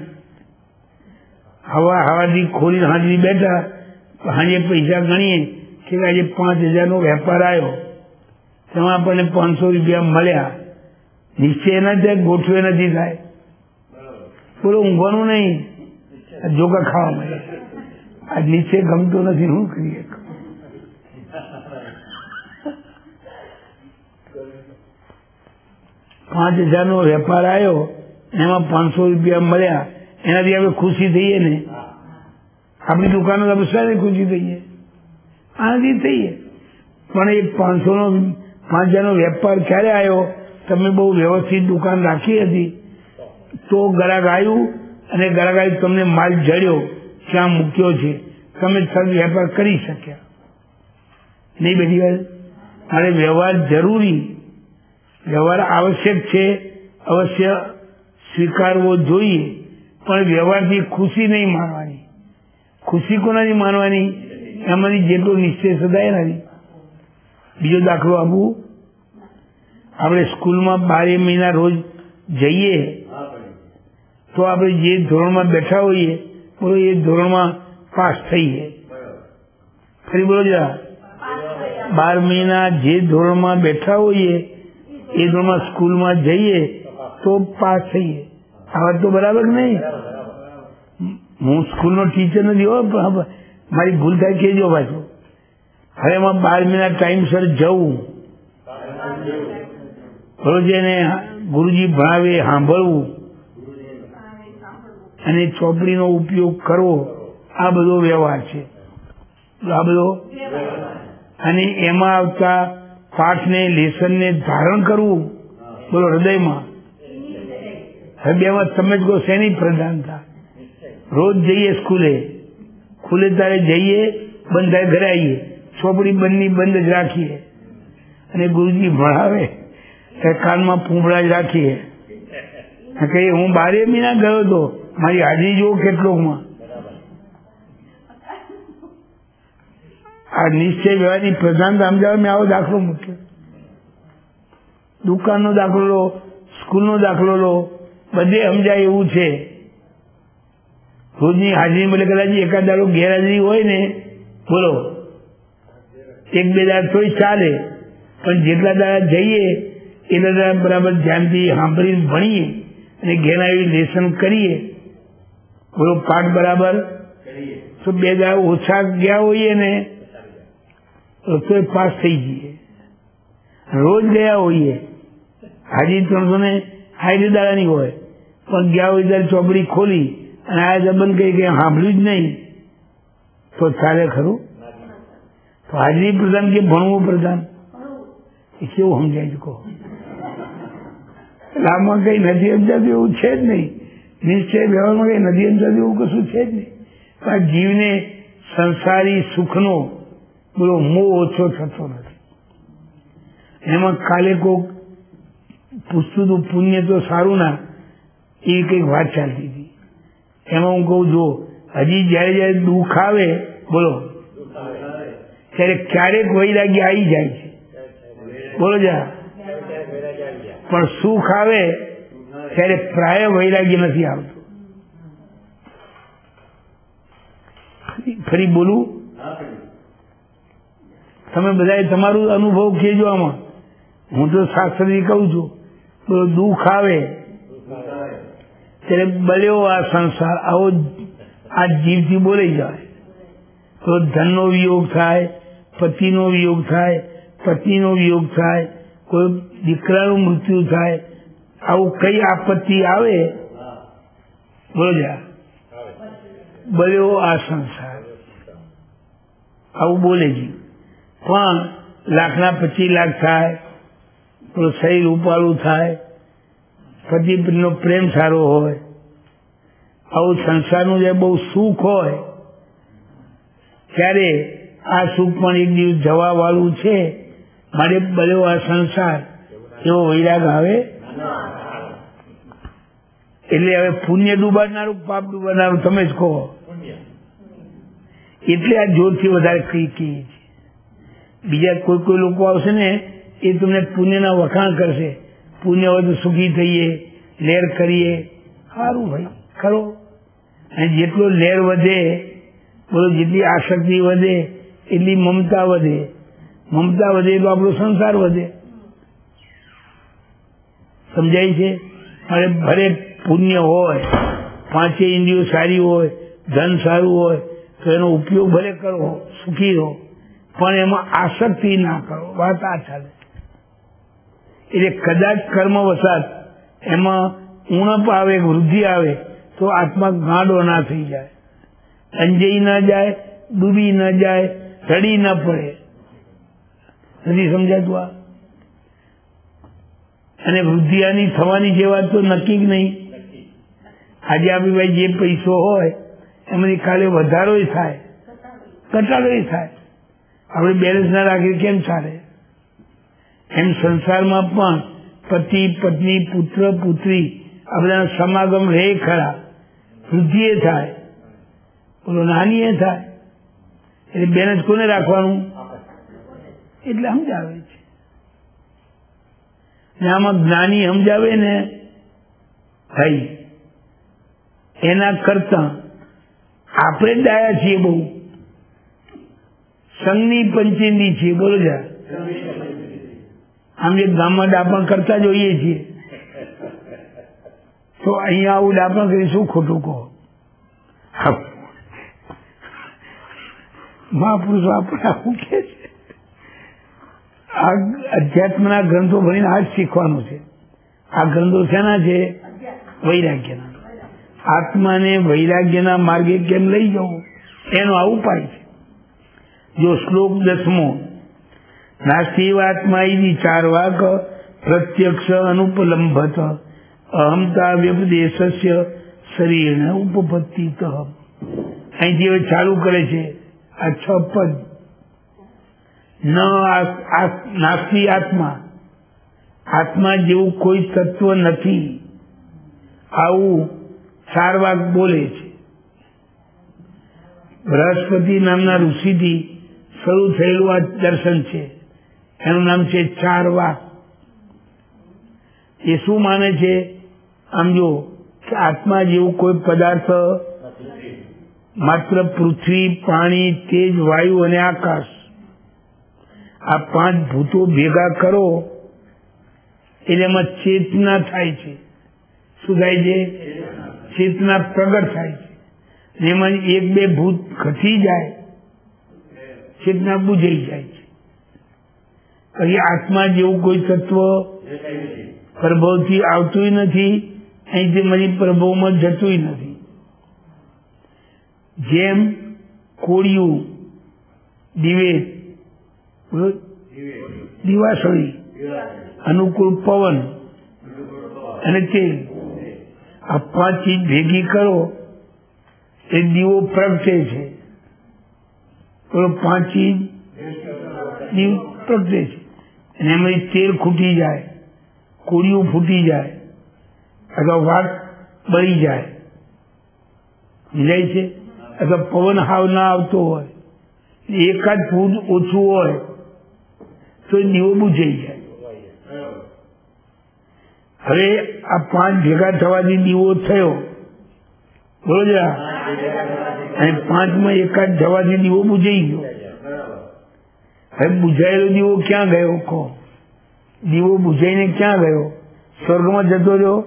હવાથી ખોલી હાજરી બેઠા, હાજે પૈસા ગણીએ કે આજે 5,000 વેપાર આવ્યો, તેમાં આપણને 500 રૂપિયા મળ્યા. નિશ્ચય ના થાય, ગોઠવે નથી થાય. બોલો, ઊંઘવાનું નહીં, જોકા ખાવા મળે. આ નીચે ગમતો નથી, શું કરીએ? 5,000 વેપાર આવ્યો, એમાં 500 રૂપિયા મળ્યા, એનાથી આપણે ખુશી થઈએ ને? આપણી દુકાનો આપણે સારી ખુશી થઈએ, આનાથી થઈએ. પણ એ 5,000 વેપાર ક્યારે આવ્યો? તમે બહુ વ્યવસ્થિત દુકાન રાખી હતી તો ગ્રાહક આવ્યું, અને ગ્રાહક આવ્યું, તમને માલ જડ્યો, ક્યાં મૂક્યો છે, તમે વેપાર કરી શક્યા નહીં. બધી વાત મારે વ્યવહાર જરૂરી, વ્યવહાર આવશ્યક છે, અવશ્ય સ્વીકારવો જોઈએ, પણ વ્યવહારથી ખુશી નહીં માનવાની. ખુશી કોનાથી માનવાની? એમાંથી જેટલો નિશ્ચય સદાય નથી. બીજો દાખલો આપું. આપણે સ્કૂલમાં 12 મહિના રોજ જઈએ તો આપણે જે ધોરણમાં બેઠા હોઈએ, બોલો, એ ધોરણમાં પાસ થઈએ. ફરી બોલો જરા, 12 મહિના જે ધોરણમાં બેઠા હોઈએ એ ધોરણમાં સ્કૂલમાં જઈએ તો પાસ થઈએ. આ વાત તો બરાબર નહીં? હું સ્કૂલનો ટીચર નથી હો, મારી ભૂલ થાય કેજો પાછું. હવે એમાં 12 મહિના ટાઈમસર જવું, રોજને ગુરુજી ભણાવે સાંભળવું અને ચોપડીનો ઉપયોગ કરવો, આ બધો વ્યવહાર છે. આ બધો, અને એમાં આવતા પાઠને, લેસનને ધારણ કરવું, બોલો, હૃદયમાં. હવે બેમાં તમે જ કહો શેની પ્રધાનતા? રોજ જઈએ સ્કૂલે, ખુલે તારે જઈએ, બંધ થાય ઘરે આવીએ, ચોપડી બંધ જ રાખીએ, અને ગુરુજી ભણાવે કાનમાં પૂંભળા જ રાખીએ. કહીએ હું 12 મહિના ગયો હતો, મારી હાજરી જુઓ કેટલોકમાં. આ નિશ્ચય વ્યવહારની પ્રધાનતા સમજાવવા મેં આવો દાખલો મૂક્યો. દુકાનનો દાખલો લો, સ્કૂલનો દાખલો લો, બધે સમજાય એવું છે. રોજની હાજરી મળે, કદાચ એકાદ દાડો ગેરહાજરી હોય ને, બોલો, 1-2 દાડા તોય ચાલે, પણ જેટલા દાડા જઈએ એટલા દાડા બરાબર ધ્યાનથી સાંભળીને ભણીએ અને ઘેર આવી લેસન કરીએ, બોલો, પાઠ બરાબર, તો 2 દાડા ઓછા ગયા હોઈએ ને તો પાસ થઈ જઈએ. રોજ ગયા હોઈએ, હાજરી 360 દાડાની હોય, પણ ગયા હોય ત્યારે ચોપડી ખોલી અને આ જબન કહી કે સાંભળ્યું જ નહીં તો ચાલે ખરું? તો હાજરી પ્રધાન કે ભણવું પ્રધાન? એ કેવું સમજાય છે કહો? લાભમાં કઈ નથી સમજાતું એવું છે જ નહીં. નિશ્ચય વ્યવહારમાં કઈ નથી સમજાતું એવું કશું છે જ નહીં. પણ જીવને સંસારી સુખનો, બોલો, મોહ ઓછો થતો નથી. એમાં કાલે કોક પૂછતું હતું પુણ્ય તો સારું ના, એ કઈક વાત ચાલતી હતી. એમાં હું કહું, જો હજી જયારે દુઃખ આવે, બોલો, ત્યારે ક્યારેક વૈરાગ્ય આવી જાય છે, બોલો જરા. પણ સુખ આવે ત્યારે પ્રાય વૈરાગ્ય નથી આવતું. ફરી બોલું, તમે બધા તમારું અનુભવ કહેજો આમાં. હું તો શાસ્ત્રથી કહું છું, બોલો, દુઃખ આવે ત્યારે બલ્યો આ સંસાર, આવો આ જીવથી બોલાઈ જાય. તો ધનનો વિયોગ થાય, પતિનો વિયોગ થાય, પત્નીનો વિયોગ થાય, કોઈ દીકરાનું મૃત્યુ થાય, આવું કઈ આપત્તિ આવે બોલ્યા બળ્યો આ સંસાર, આવું બોલે છે. પણ લાખના 25 લાખ થાય, તો શરીર ઉપાડું થાય, પતિ પત્નીનો પ્રેમ સારો હોય, આવું સંસારનું જે બહુ સુખ હોય, ત્યારે આ સુખ પણ એક દિવસ જવા વાળું છે, મારે બળ્યો આ સંસાર એવો વૈરાગ આવે. એટલે હવે પુણ્ય ડૂબાડનારું પાપ ડૂબાડનારું તમે જ કહો. એટલે આ જોરથી વધારે કઈ કહીએ છીએ. બીજા કોઈ લોકો આવશે ને એ તમને પુણ્યના વખાણ કરશે, પુણ્ય હોય તો સુખી થઈએ, લહેર કરીએ. સારું ભાઈ ખરો. અને જેટલો લહેર વધે, બોલો જેટલી આસક્તિ વધે એટલી મમતા વધે, મમતા વધે તો આપણો સંસાર વધે. સમજાય છે? અને ભલે પુણ્ય હોય, 5 ઇન્દ્રિયો સારી હોય, ધન સારું હોય, તો એનો ઉપયોગ ભલે કરો, સુખી રહો, પણ એમાં આસક્તિ ના કરો. વાત આ ચાલે. એટલે કદાચ કર્મ વસાત એમાં ઉણપ આવે, વૃદ્ધિ આવે, તો આત્મા ગાંડો ના થઈ જાય, અંજાઈ ના જાય, ડૂબી ના જાય, રડી ના પડે. નથી સમજાતું આ? અને વૃદ્ધિ આની થવાની જે વાત તો નક્કી જ નહીં. આજે આપણી ભાઈ જે પૈસો હોય એમાંથી કાલે વધારો થાય, ઘટાડો થાય. આપણે બેલેન્સ ના રાખીએ કેમ ચાલે? એમ સંસારમાં પણ પતિ પત્ની પુત્ર પુત્રી આ બધા સમાગમ રહે ખરા, વૃદ્ધિ એ થાય, બોલો નાની એ થાય. એટલે બેલેન્સ કોને રાખવાનું? એટલે સમજાવે છે. આમાં જ્ઞાની સમજાવે ને ભાઈ, એના કરતા આપણે ડાયા છીએ, બહુ સંઘની પંચેન્દી છીએ. બોલો જા, આમ જે ગામમાં ડાપણ કરતા જોઈએ છીએ, તો અહીંયા આવું ડાપણ કરી શું ખોટું કહો? મહાપુરુષો આપણે આવું કે છે. આ અધ્યાત્મના ગ્રંથો ભણીને આ જ શીખવાનું છે. આ ગ્રંથો શેના છે? વૈરાગ્યના. આત્માને વૈરાગ્યના માર્ગે કેમ લઈ જવું એનો આ ઉપાય છે. જો શ્લોક 10મો, નાસ્તિવાત્મા ઇતિ 4 વાક પ્રત્યક્ષ અનુપલંભત અહમતા વ્યપદેશસ્ય શરીરને ઉપપત્તિત. અહીંથી હવે ચાલુ કરે છે આ 6 પદ. ન નાસ્તિ આત્મા, આત્મા જેવું કોઈ તત્વ નથી, આવું 4 વાક બોલે છે. બૃહસ્પતિ નામના ઋષિથી શરૂ થયેલું આ દર્શન છે, એનું નામ છે 4 વાક. એ શું માને છે? આમ જો કે આત્મા જેવું કોઈ પદાર્થ માત્ર પૃથ્વી, પાણી, તેજ, વાયુ અને આકાશ, આ 5 ભૂતો ભેગા કરો એટલે એમાં ચેતના થાય છે. શું થાય છે? ચેતના પ્રગટ થાય છે. એમાં 1-2 ભૂત ઘટી જાય, ચેતના બુજાઈ જાય છે. પછી આત્મા જેવું કોઈ તત્વ પ્રભવથી આવતું નથી, અહીંથી મની પ્રભવમાં જતું નથી. જેમ કોળિયું, દિવેટ, દિવાસળી, અનુકૂળ પવન અને તેલ, આ 5 ચીજ ભેગી કરો એ દીવો પ્રગટે છે. 5 ચીજ દીવ પ્રગટે છે. અને એમાં તેલ ખૂટી જાય, કોળિયું ફૂટી જાય, અથવા વાત બળી જાય, સમજાય છે? અથવા પવન હાવ ના આવતો હોય, 1 ફૂટ ઓછું હોય તો દીવો બુજાઈ જાય. હવે આ 5 ભેગા થવાથી દીવો થયો, બરોબર? અને 5માં 1 જવાથી દીવો બુજાઈ ગયો. હવે બુજાયેલો દીવો ક્યાં ગયો? કહો. દીવો બુજાઈને ક્યાં ગયો? સ્વર્ગમાં જતો રહ્યો?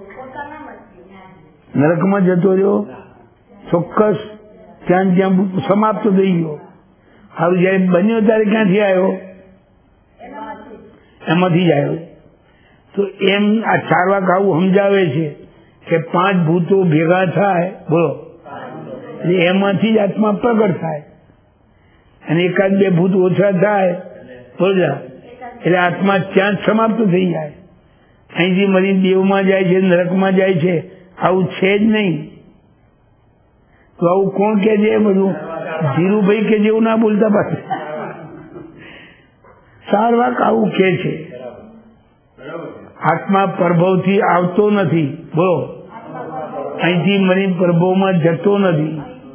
નરકમાં જતો રહ્યો? ચોક્કસ ત્યાં સમાપ્ત થઈ ગયો. હવે જયારે બન્યો ત્યારે ક્યાંથી આવ્યો? એમાંથી જ આવ્યો. તો એમ આ ચારવાક આવું સમજાવે છે કે 5 ભૂતો ભેગા થાય, બોલો, એટલે એમાંથી જ આત્મા પ્રગટ થાય, અને 1-2 ભૂત ઓછા થાય, બોલો, એટલે આત્મા ત્યાં જ સમાપ્ત થઈ જાય. અહીંથી મરી દેવમાં જાય છે, નરકમાં જાય છે, આવું છે જ નહીં. તો આવું કોણ કે છે? બધું ધીરુભાઈ કે જેવું ના બોલતા પાછું. ચારવાક આવું કે છે આત્મા પ્રભવથી આવતો નથી, બોલો, અહીંથી મરી પ્રભવમાં જતો નથી.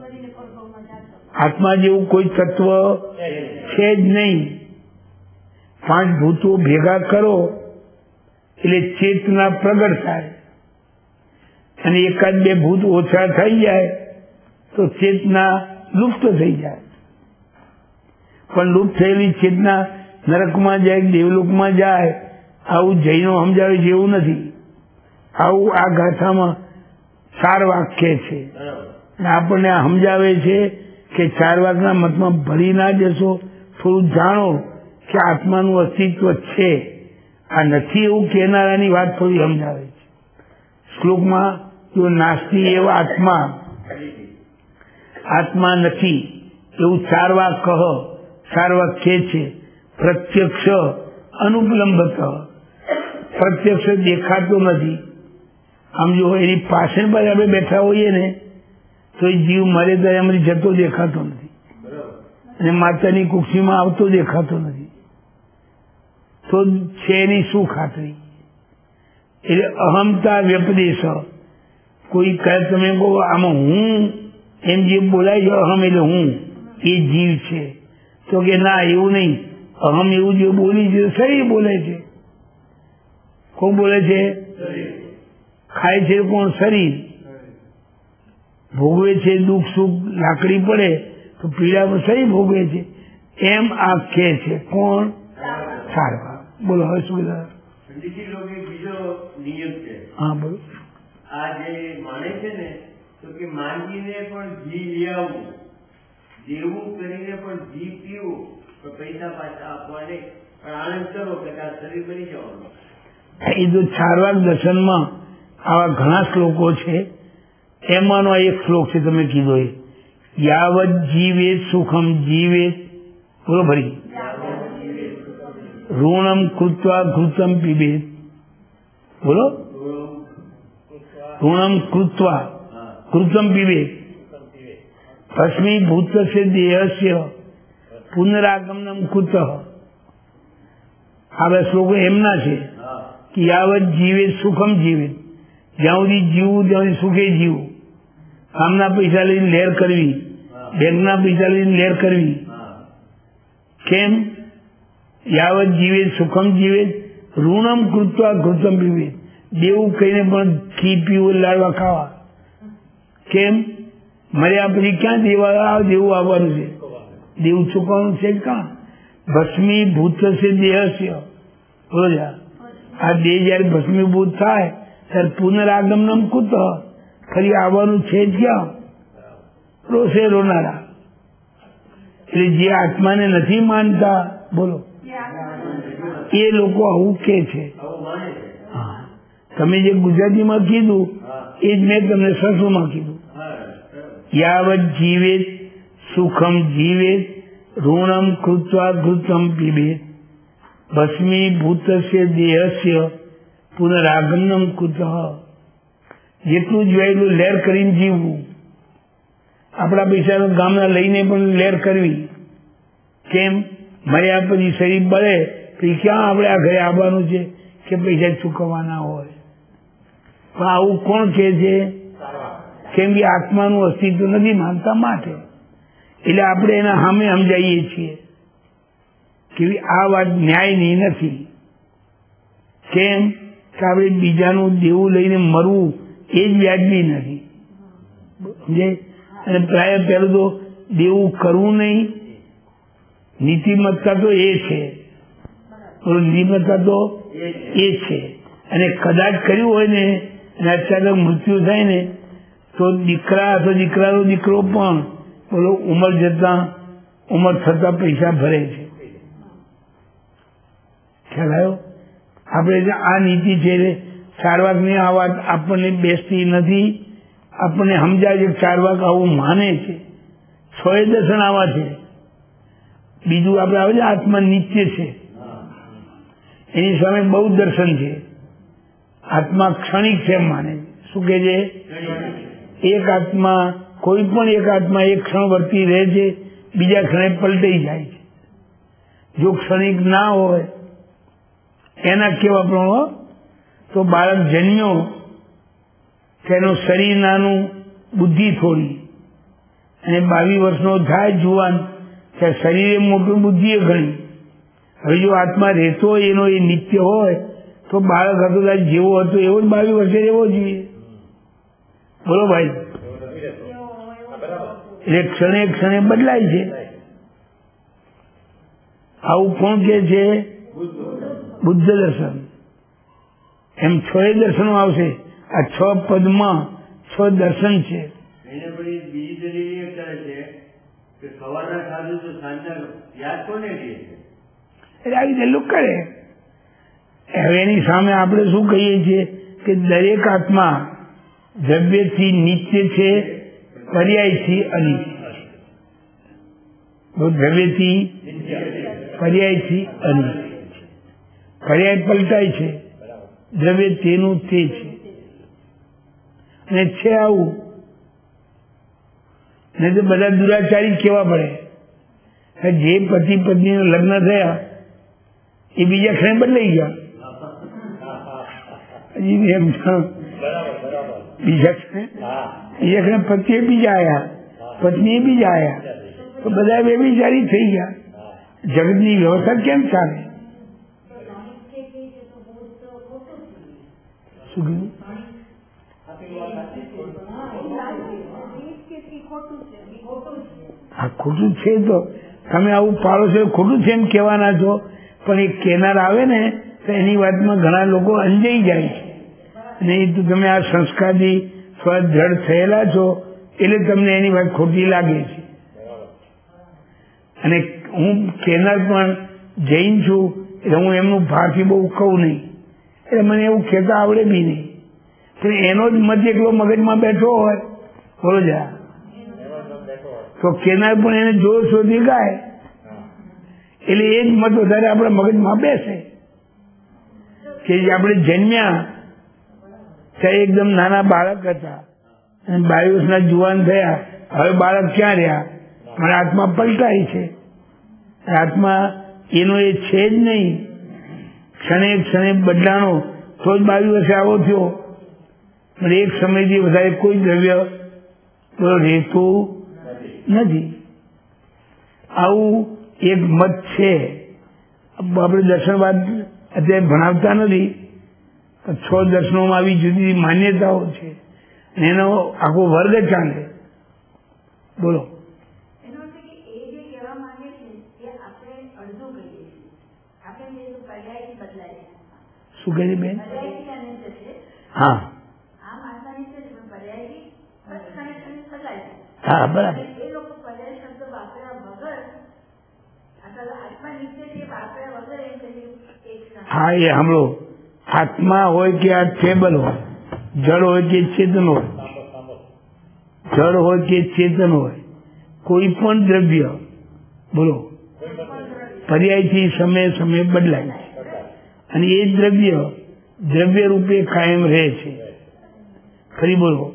આત્મા જેવું કોઈ તત્વ છે જ નહીં. 5 ભૂતો ભેગા કરો એટલે ચેતના પ્રગટ થાય, અને 1-2 ભૂત ઓછા થઈ જાય તો ચેતના લુપ્ત થઈ જાય. પણ લુપ્ત થયેલી ચેતના નરકમાં જાય, દેવલોકમાં જાય, આવું જૈનો સમજાવે જેવું નથી. આવું આ ગાથામાં 4 વાક્ય છે, અને આપણને સમજાવે છે કે 4 વાક્યના મતમાં ભરી ના જશો. થોડું જાણો કે આત્માનું અસ્તિત્વ છે, આ નથી એવું કહેનારાની વાત થોડી સમજાવે છે. શ્લોકમાં જો નાસ્તિ એવો આત્મા નથી એવું 4 વાક કહો. 4 વાક્ય છે પ્રત્યક્ષ અનુપલંબત. પ્રત્યક્ષ દેખાતો નથી. આમ જો એની પાછળ પર આપણે બેઠા હોઈએ ને તો જીવ મરે તો એમાંથી જતો દેખાતો નથી, અને માતાની કુક્ષીમાં આવતો દેખાતો નથી. તો છે એની શું ખાતરી? એટલે અહમતા વ્યપદેશ. કોઈ કહે તમે કહો આમાં હું એમ જે બોલાય છે અહમ એટલે હું, એ જીવ છે. તો કે ના, એવું નહીં. અહમ એવું જે બોલી છે શરીર બોલે છે. કોણ બોલે છે? ખાય છે કોણ? શરીર. ભોગવે છે દુઃખ સુખ, લાકડી પડે તો પીડા શરીર ભોગવે છે. એમ આ કે છે કોણ? ચારવાક. બોલો હવે શું કીધા? બીજો નિયમ છે. હા બોલો. આ જે માને છે ને, તો કે માંગીને પણ ઘી લઈ આવવું, દેવું કરીને પણ ઘી પીવું, તો પૈસા પાછા આપવા નહીં, પણ આનંદ કરો કે આ શરીર બની જવાનું. એ તો ચારવાક દર્શનમાં આવા ઘણા શ્લોકો છે. એમાંનો એક શ્લોક છે તમે કીધો એ, યાવત જીવે સુખમ જીવે, બોલો ભરી, ઋણમ કૃત્વા ઘૃતમ પીબેત, બોલો, ઋણમ કૃત્વા ઘૃતમ પીબેત, ભસ્મીભૂતસ્ય દેહસ્ય પુનરાગમનમ કુતઃ. આ બે શ્લોકો એમના છે કે યાવત જીવે સુખમ જીવે, જ્યાં સુધી જીવવું ત્યાં સુધી સુખે જીવવું. કામના પૈસા લઈને લહેર કરવી, બેંકના પૈસા લઈને લહેર કરવી. કેમ? યાવત જીવે સુખમ જીવે, ઋણમ કૃત્વા ઘૃતમ પીવે. દેવું કહીને પણ ઘી પીવું, લાડવા ખાવા. કેમ? મર્યા પછી ક્યાં દેવું આવવાનું છે? દેવું ચૂકવાનું છે ક્યાં? ભસ્મીભૂતસ્ય દેહસ્ય, બોલો. આ દેહ જયારે ભસ્મીભૂત થાય ત્યારે પુનરાગમનમ કુતઃ, ફરી આવવાનું છે જ ક્યાં? રોષે રોનારા. એટલે જે આત્માને નથી માનતા, બોલો, એ લોકો આવું કે છે. હા, તમે જે ગુજરાતીમાં કીધું એ જ મેં તમને સંસ્કૃતમાં કીધું. યાવત જીવે સુખમ જીવે, ઋણમ કૃત્વા ઘૃતમ પીબેત, ભસ્મીભૂતસ્ય દેહસ્ય પુનરાગમનમ કુતઃ. જેટલું જોઈએ એટલું લહેર કરીને જીવવું. આપણા પૈસા ગામના લઈને પણ લહેર કરવી. કેમ? મર્યા પછી શરીર બળે પછી ક્યાં આપણે આ ઘરે આવવાનું છે કે પૈસા ચૂકવવાના હોય. પણ આવું કોણ કે છે? કેમ કે આત્માનું અસ્તિત્વ નથી માનતા માટે. એટલે આપણે એના સામે સમજાવીએ છીએ કે આ વાત ન્યાયની નથી. કેમ કે આપણે બીજાનું દેવું લઈને મરવું એ જ વ્યાજબી નથી. સમજે? અને પ્રાય પહેલું તો દેવું કરવું નહીં. નીતિમત્તા તો એ છે, નીતિમત્તા તો એ છે. અને કદાચ કર્યું હોય ને અને અચાનક મૃત્યુ થાય ને તો દીકરા અથવા દીકરાનો દીકરો પણ બોલો ઉંમર જતા ઉંમર થતા પૈસા ભરે છે. ખ્યાલ આવ્યો? આપણે આ નીતિ છે, ચારવાકની આ વાત આપણને બેસતી નથી. આપણને સમજાય છે ચારવાક આવું માને છે. 6 દર્શન આવા છે. બીજું આપણે આવે છે આત્મા નિત્ય છે, એની સામે બહુ દર્શન છે. આત્મા ક્ષણિક છે માને. શું કે છે? એક આત્મા, કોઈ પણ એક આત્મા એક ક્ષણ વર્તી રહે છે, બીજા ક્ષણે પલટાઈ જાય છે. જો ક્ષણિક ના હોય એના કેવા પ્રમાણ, તો બાળક જન્મ્યો તેનું શરીર નાનું, બુદ્ધિ થોડી, અને 22 વર્ષનો થાય જુવાન, ત્યાં શરીરે મોટું, બુદ્ધિએ ઘણી. હવે જો આત્મા રહેતો હોય, એનો એ નિત્ય હોય, તો બાળક હતો ત્યારે જેવો હતો એવો જ 22 વર્ષે રહેવો જોઈએ. બોલો ભાઈ? એટલે ક્ષણે ક્ષણે બદલાય છે. આવું કોણ કે છે? બુદ્ધ દર્શન. એમ 6 દર્શનો આવશે. આ 6 પદમાં 6 દર્શન છે. એને પછી બીજી દલીલ એ કરે છે કે સવારના સાધુ તો સાંજના યાદ કોને રહે છે? એટલે આવી દલીલ કરે. હવે એની સામે આપણે શું કહીએ છીએ કે દરેક આત્મા દ્રવ્યથી નિત્ય છે, પર્યાયથી અનિત્ય. દ્રવ્યથી પર્યાયથી અનિત્ય. પર્યાય પલટાય છે, દ્રવ્ય તેનું તે છે. અને છે આવું, નહીં તો બધા દુરાચારી કેવા પડે. જે પતિ પત્ની લગ્ન થયા એ બીજા ક્ષણે બદલાઈ ગયા. બીજા ક્ષણે પતિએ બીજા આયા, પત્ની બીજા આયા, તો બધા બે બિચારી થઈ ગયા. જગતની વ્યવસ્થા કેમ ચાલે? શું કીધું? આ ખોટું છે. તો તમે આવું પાડો છો, ખોટું છે એમ કહેવાના છો, પણ એક કેનાર આવે ને તો એની વાતમાં ઘણા લોકો અંજાઈ જાય છે. અને એ તો તમે આ સંસ્કારથી થોડા દ્રઢ થયેલા છો એટલે તમને એની વાત ખોટી લાગે છે. અને હું કેનાર પણ જૈન છું, એટલે હું એમનું ભારથી બહુ કહું નહીં, એટલે મને એવું કહેતા આવડે બી નહીં. પણ એનો જ મત એકલો મગજમાં બેઠો હોય, બોલો જા, તો કેનાર પણ એને જોર શોધી ગાય, એટલે એ જ મત વધારે આપણા મગજમાં બેસે. કે આપણે જન્મ્યા ત્યારે એકદમ નાના બાળક હતા, અને 22 વર્ષના જુવાન થયા, હવે બાળક ક્યાં રહ્યા? મારા આત્મા પલટાય છે. આત્મા એનો એ છે જ નહીં, ક્ષણે ક્ષણે બદલાનો, તો જ 22 વર્ષે આવો થયો. એક સમયથી વધારે કોઈ દ્રવ્ય રહેતું નથી. આવું એક મત છે. આપણે દર્શનવાદ અત્યારે ભણાવતા નથી, 6 દર્શનોમાં આવી જુદી જુદી માન્યતાઓ છે, અને એનો આખો વર્ગ ચાલે. બોલો. શું કહે છે બેન? હા હા, બરાબર. હા, એ સાંભળો, આત્મા હોય કે આ ટેબલ હોય, જળ હોય કે ચેતન હોય, જળ હોય કે ચેતન હોય, કોઈ પણ દ્રવ્ય, બોલો, પર્યાયથી સમય સમય બદલાય છે. અને એ દ્રવ્ય દ્રવ્ય રૂપે કાયમ રહે છે. ખરી બોલો.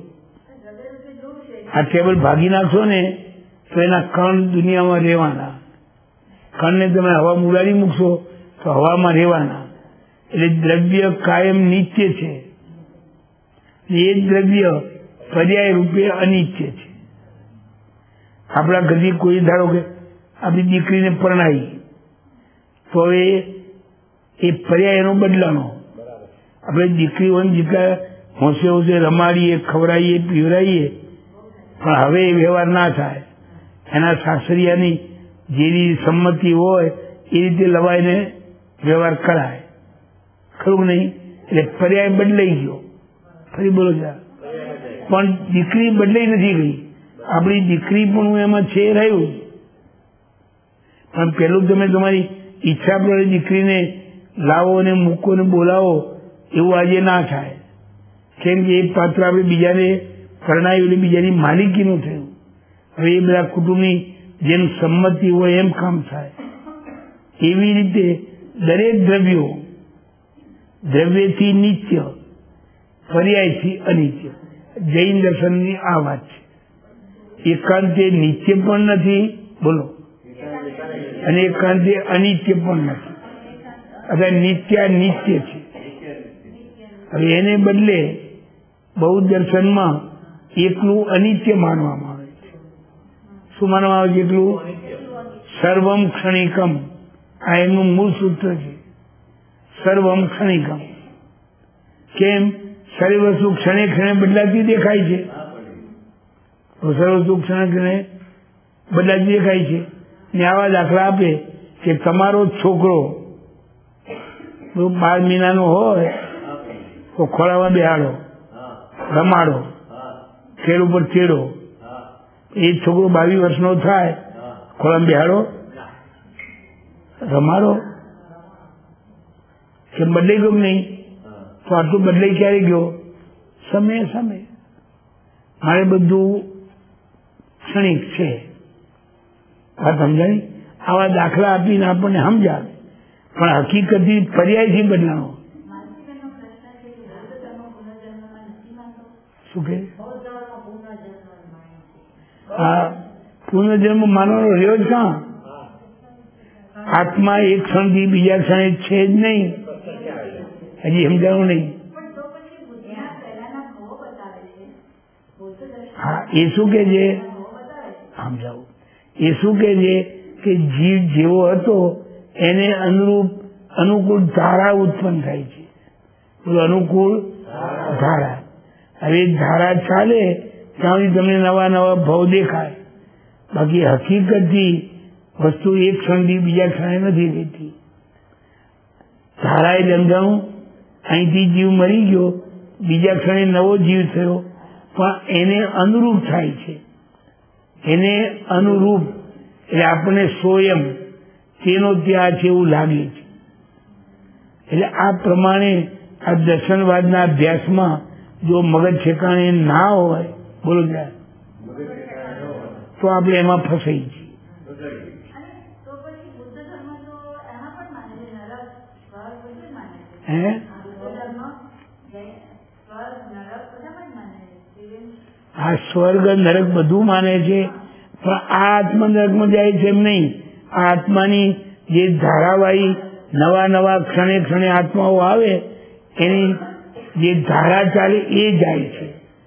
આ ટેબલ ભાગી નાખશો ને તો એના કણ દુનિયામાં રહેવાના. કણને તમે હવા ઉડાડી મૂકશો તો હવામાં રહેવાના. એટલે દ્રવ્ય કાયમ નિત્ય છે, એ દ્રવ્ય પર્યાય રૂપે અનિત્ય છે. આપણા ઘરથી કોઈ ધારો કે આપણી દીકરીને પરણાવી, તો હવે એ પર્યાય એનો બદલાનો. આપણે દીકરીઓને જેટલા હોંશે હોંશે રમાડીએ, ખવડાવીએ, પીવડાવીએ, પણ હવે એ વ્યવહાર ના થાય. એના સાસરિયાની જેવી સંમતિ હોય એ રીતે લવાઈને વ્યવહાર કરાય, ખરું નહીં? એટલે પર્યાય બદલાઈ ગયો. ફરી બોલો જા. પણ દીકરી બદલાઈ નથી ગઈ. આપણી દીકરી પણ એમાં છે રહ્યું. પણ પેલું તમે તમારી ઈચ્છા પ્રમાણે દીકરીને લાવો અને મૂકો ને બોલાવો એવું આજે ના થાય. કેમ કે એક પાત્ર આપણે બીજાને પરણાવ્યું એટલે બીજાની માલિકીનું થયું. હવે એ બધા કુટુંબની જેમ સંમતિ હોય એમ કામ થાય. એવી રીતે દરેક દ્રવ્યો દ્રવ્યથી નિત્ય, પર્યાયથી અનિત્ય. જૈન દર્શનની આ વાત છે. એકાંતે નિત્ય પણ નથી, બોલો, અને એકાંતે અનિત્ય પણ નથી. અથવા નિત્ય નિત્ય છે. હવે એને બદલે બૌદ્ધ દર્શનમાં એકલું અનિત્ય માનવામાં આવે છે. શું માનવામાં આવે છે? એકલું સર્વમ ક્ષણિકમ. આ એમનું મૂળ સૂત્ર છે, સર્વમ ક્ષણિકમ. કેમ? સર્વ વસ્તુ ક્ષણે ક્ષણે બદલાતી દેખાય છે. સર્વ વસ્તુ ક્ષણે ક્ષણે બદલાતી દેખાય છે. ને આવા દાખલા આપે કે તમારો છોકરો 12 મહિનાનો હોય તો ખોળામાં બેહાડો, રમાડો, ખેડ ઉપર ચેડો. એ છોકરો 22 વર્ષનો થાય, ખોળામાં બેહાડો, રમાડો. કે બદલાઈ ગયો નહીં? તો આટલું બદલાઈ ક્યારે ગયો? સમય સમય. મારે બધું ક્ષણિક છે. વાત સમજાણી? આવા દાખલા આપીને આપણને સમજાવે, પણ હકીકતથી પર્યાયથી બદલાવો. શું કે? હા, પુનર્જન્મ માનવાનો રહ્યો જ કાં? આત્મા એક ક્ષણથી બીજા ક્ષણે છે જ નહીં. હજી સમજાવું નહીં. હા, એ શું કે છે? સમજાવું. એ શું કે છે કે જીવ જેવો હતો એને અનુકૂળ ધારા ઉત્પન્ન થાય છે. અનુકૂળ ધારા. હવે ધારા ચાલે ત્યાંથી તમને નવા નવા ભાવ દેખાય. બાકી હકીકતથી વસ્તુ એક ક્ષણથી બીજા ક્ષણે નથી રહેતી. ધારાએ સમજાવું, અહીંથી જીવ મરી ગયો, બીજા ક્ષણે નવો જીવ થયો, પણ એને અનુરૂપ થાય છે. એને અનુરૂપ એટલે આપણને સ્વયં તેનો ત્યાં છે એવું લાગે છે. એટલે આ પ્રમાણે આ દર્શનવાદના અભ્યાસમાં જો મગજ ઠેકાણે ના હોય, બોલો જાય, તો આપણે એમાં ફસાઈ છીએ. આ સ્વર્ગ નરક બધું માને છે, પણ આ આત્મા નરકમાં જાય છે એમ નહીં. આ આત્માની જે ધારાવાહી નવા નવા ક્ષણે ક્ષણે આત્માઓ આવે એની જે ધારા ચાલે એ જાય છે,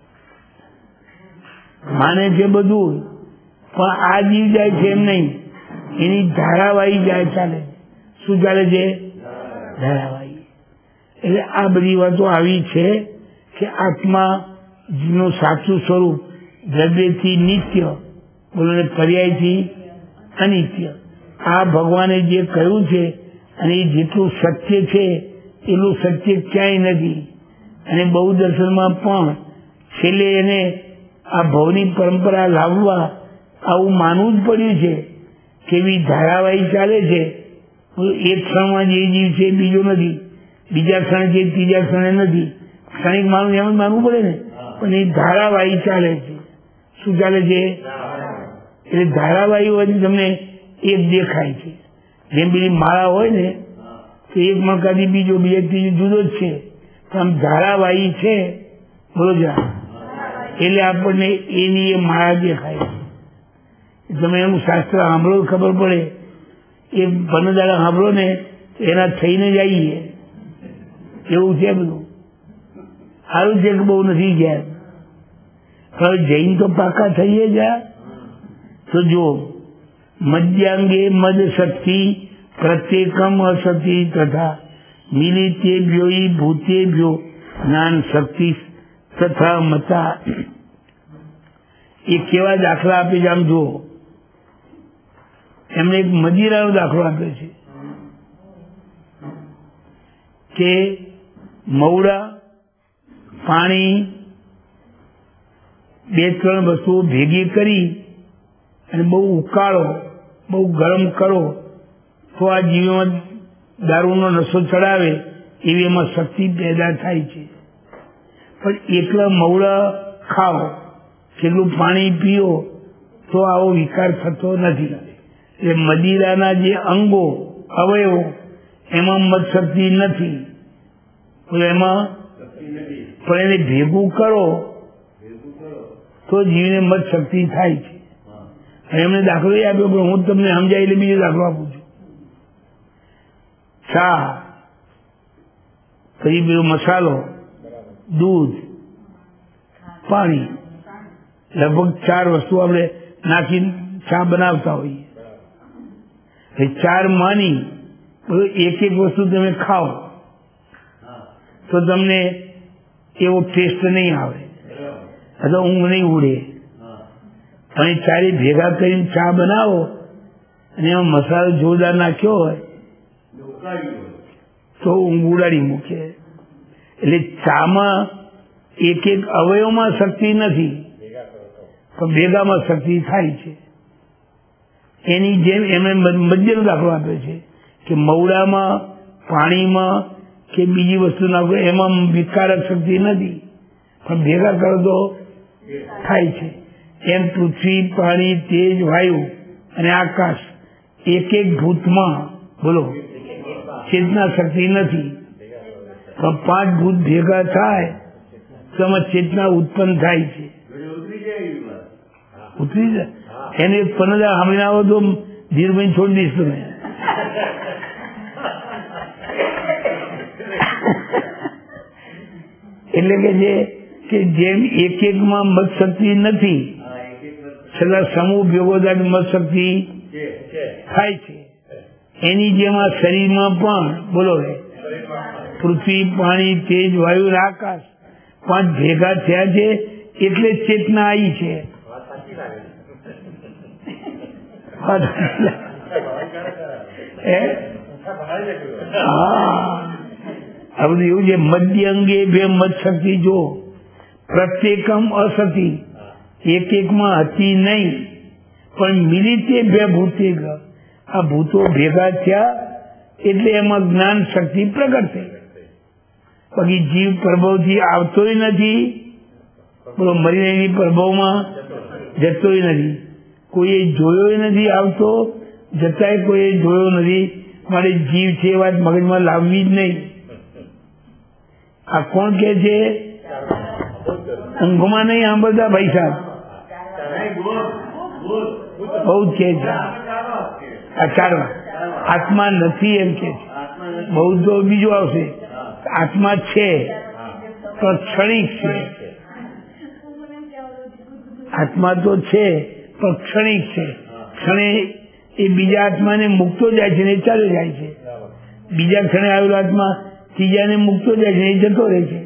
માને છે બધું, પણ આ જીવ જાય છે એમ નહીં. એની ધારાવાહી જાય ચાલે. શું ચાલે છે? ધારાવાહી. એટલે આ બધી વાતો આવી છે કે આત્મા જીવનું સાચું સ્વરૂપ દ્રવ્યથી નિત્ય, બોલો, પર્યાયથી અનિત્ય. આ ભગવાને જે કહ્યું છે અને એ જેટલું સત્ય છે એટલું સત્ય ક્યાંય નથી. અને બૌદ્ધ દર્શનમાં પણ છેલ્લે એને આ ભવની પરંપરા લાવવા આવું માનવું જ પડ્યું છે કે એવી ધારાવાહી ચાલે છે. એક ક્ષણમાં જે જીવ છે બીજો નથી, બીજા ક્ષણે છે ત્રીજા ક્ષણે નથી. ક્ષણિક માનવું એમ જ માનવું પડે ને, પણ એ ધારાવાહી ચાલે છે. શું ચાલે છે? એટલે ધારાવાહી હોય તમને એક દેખાય છે. જેમ પેલી માળા હોય ને તો એક મણકાથી બીજો, બીજા ત્રીજો જુદો જ છે, પણ આમ ધારાવાહી છે. બોલો જા. એટલે આપણને એની એ માળા દેખાય. તમે એનું શાસ્ત્ર સાંભળો ખબર પડે. એ પનદાડા સાંભળો ને એના થઈને જઈએ એવું છે બધું. સારું છે કે બહુ નથી ગયા. હવે જૈન તો પાકા થઈએ જા. તો જો મધ્યાંગે મદ શક્તિ પ્રત્યેકમ અશક્તિ તથા મિલિતેભ્યો ભૂતેભ્યો જ્ઞાન શક્તિ તથા મતા. એ કેવા દાખલા આપે છે આમ જુઓ. એમને એક મદિરાનો દાખલો આપે છે કે મવડા, પાણી, 2-3 વસ્તુઓ ભેગી કરી અને બહુ ઉકાળો, બહુ ગરમ કરો તો આ જીવમાં દારૂનો નશો ચડાવે એવી એમાં શક્તિ પેદા થાય છે. પણ એકલા મવડા ખાઓ, કેટલું પાણી પીઓ તો આવો વિકાર થતો નથી. એટલે મદિરાના જે અંગો અવયવો એમાં મત શક્તિ નથી, એમાં પણ એને ભેગું કરો તો જીવને મત શક્તિ થાય છે. એમને દાખલો આપ્યો, પણ હું તમને સમજાય એટલે બીજો દાખલો આપું છું. ચા, પછી પેલો મસાલો, દૂધ, પાણી, લગભગ 4 વસ્તુ આપણે નાખી ચા બનાવતા હોઈએ. એ 4 માની એક વસ્તુ તમે ખાઓ તો તમને એવો ટેસ્ટ નહીં આવે અથવા ઊંઘ નહીં ઉડે. અને 4 ભેગા કરીને ચા બનાવો અને એમાં મસાલો જોરદાર નાખ્યો હોય તો ઊંઘ ઉડાડી મૂકે. એટલે ચામાં એક અવયવમાં શક્તિ નથી, પણ ભેગામાં શક્તિ થાય છે. એની જેમ એમણે મધ્યનો દાખલો આપ્યો છે કે મવડામાં, પાણીમાં કે બીજી વસ્તુ નાખો એમાં વિકારક શક્તિ નથી, પણ ભેગા કરો તો થાય છે. એમ પૃથ્વી, પાણી, તેજ, વાયુ અને આકાશ એક ભૂતમાં બોલો ચેતના શક્તિ નથી, પણ 5 ભૂત ભેગા થાય તો એમાં ચેતના ઉત્પન્ન થાય છે. ઉતરી જાય એને 15 સાંભળીને આવો તો ધીરભાઈ છોડી દઈશ તમે. એટલે કે જેમ એકમાં મત શક્તિ નથી, છેલ્લા સમૂહ ભેગો થાય મત શક્તિ થાય છે. એની જેમ આ શરીરમાં પણ બોલો પૃથ્વી, પાણી, તેજ, વાયુ, આકાશ 5 ભેગા થયા છે એટલે ચેતના આવી છે. હવે એવું છે મધ્ય અંગે 2 મત શક્તિ જો પ્રત્યેકમ અસતી, એકમાં હતી નહીં પણ મિલિતે 2 ભૂતે, આ ભૂતો ભેગા થયા એટલે એમાં જ્ઞાન શક્તિ પ્રગટ થઈ. બાકી જીવ પ્રભવથી આવતોય નથી, બોલો મરીને પ્રભવમાં જતોય નથી, કોઈએ જોયો નથી આવતો, જતાય કોઈએ જોયો નથી. મારે જીવ છે એ વાત મગજમાં લાવવી જ નહીં. આ કોણ કે છે? ઊંઘમાં નહીં સાંભળતા ભાઈ સાહેબ, બહુ જ કે છે. આ 4 આત્મા નથી એમ કે છે. બહુ તો બીજું આવશે, આત્મા છે પણ ક્ષણિક છે. આત્મા તો છે પણ ક્ષણિક છે. ક્ષણે એ બીજા આત્માને મૂકતો જાય છે ને ચાલ્યો જાય છે. બીજા ક્ષણે આવેલો આત્મા ત્રીજાને મૂકતો જાય છે, એ જતો રહે છે.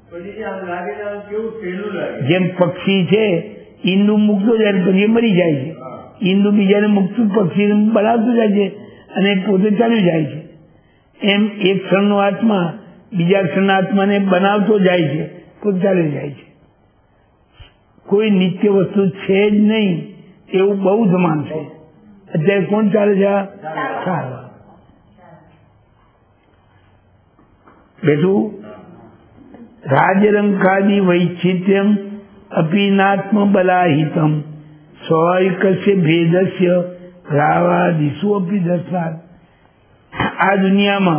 જેમ પક્ષી છે ઈંડું મૂકતો જાય પછી મરી જાય છે, ઈંડું બીજાને મૂકતું પક્ષી બનાવતું જાય છે અને પોતે ચાલ્યું જાય છે. એમ એક ક્ષણનો આત્મા બીજા ક્ષણના આત્માને બનાવતો જાય છે, પોતે ચાલ્યું જાય છે. કોઈ નિત્ય વસ્તુ છે જ નહીં એવું બહુ જ માનશે. અત્યારે કોણ ચાલે છે? બેઠું રાજરંકાદી વૈચિત્ર્યમ અપિનાત્મ બલાહિતમ સ્વાયકસ્ય ભેદસ્ય રાવાદિષુ અપી દર્શાત. આ દુનિયામાં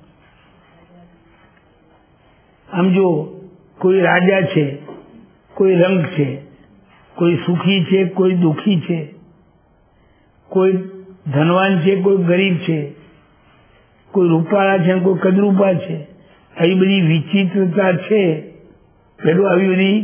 આમ જો કોઈ રાજા છે, કોઈ રંગ છે, કોઈ સુખી છે, કોઈ દુઃખી છે, કોઈ ધનવાન છે, કોઈ ગરીબ છે, કોઈ રૂપાળા છે, કોઈ કદરૂપા છે. આવી બધી વિચિત્રતા છે. પેલું આવી બધી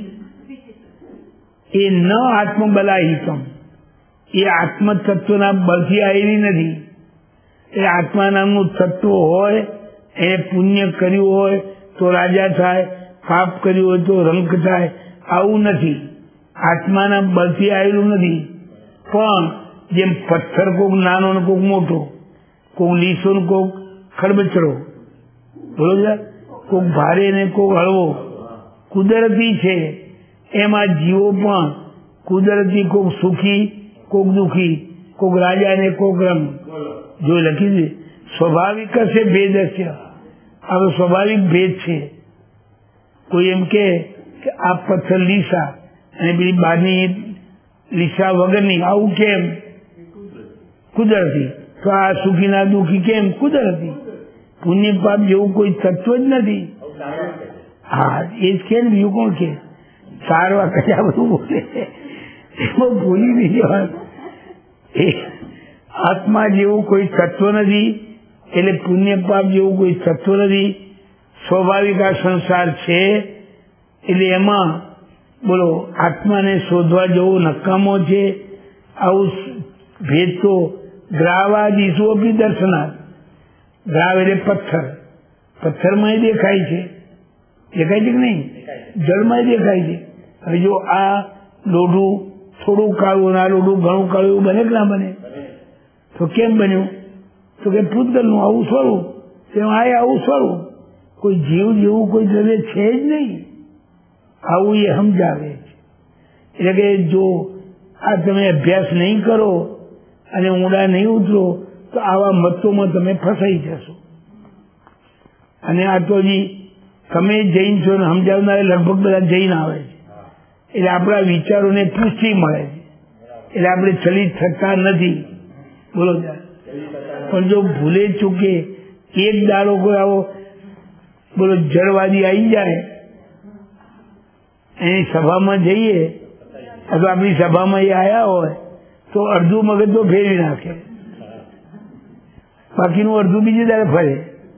એ ન આત્મબલાહિતમ, એ આત્મ તત્વના બળથી આવેલી નથી. એ આત્મા નામનું તત્વ હોય, એને પુણ્ય કર્યું હોય તો રાજા થાય, પાપ કર્યું હોય તો રંક થાય, આવું નથી. આત્માના બળથી આવેલું નથી. પણ જેમ પથ્થર કોક નાનો ને કોક મોટો, કોક લીસો ને કોક ખરબચડો, બરોબર, કોક ભારે ને કોક હળવો, કુદરતી છે. એમાં જીવો પણ કુદરતી, કોક સુખી, કોક દુઃખી, કોક રાજા ને કોક રંગ જો લખી દે સ્વાભાવિક છે ભેદસ્ય હવે સ્વાભાવિક ભેદ છે કોઈ એમ કે આ પથ્થર લીસા અને પેલી બારની લીસા વગરની આવું કેમ કુદરતી તો આ સુખી ના દુઃખી કેમ કુદરતી પુણ્ય પાપ જેવું કોઈ તત્વ જ નથી હા એ જ કે બીજું કોણ કે સારવા કયા બધું બોલે એમાં ભૂલી નહીં જવાનું આત્મા જેવું કોઈ તત્વ નથી એટલે પુણ્ય પાપ જેવું કોઈ તત્વ નથી સ્વાભાવિક આ સંસાર છે એટલે એમાં બોલો આત્માને શોધવા જેવો નકામો છે આવું ભેદ તો દ્રાવાદીશુ અપી દર્શનાર્થ દ્રાવ એટલે પથ્થરમાં દેખાય છે કે નહીં જળમાં દેખાય છે હવે જો આ લોઢું થોડું કાળું આ લોઢું ઘણું કાળું એવું બને કે ના બને તો કેમ બન્યું તો કે પૂતગલનું આવું સ્વરૂપ તેમાં આ આવું સ્વરૂપ કોઈ જીવ જેવું કોઈ દ્રવ્ય છે જ નહીં આવું એ સમજાવે છે એટલે કે જો આ તમે અભ્યાસ નહીં કરો અને ઊંડા નહીં ઉતરો તો આવા મતોમાં તમે ફસાઈ જશો અને આ તો જી તમે જૈન છો ને સમજાવનારે લગભગ બધા જૈન આવે છે એટલે આપણા વિચારોને પુષ્ટિ મળે છે એટલે આપણે ચલિત થતા નથી બોલો પણ જો ભૂલે ચૂકે એક દાડો કોઈ આવો બોલો જળવાદી આવી જાય એની સભામાં જઈએ અથવા આપણી સભામાં એ આવ્યા હોય તો અડધું મગજ તો ફેરવી નાખે બાકીનું અડધું બીજી દાડે ફરે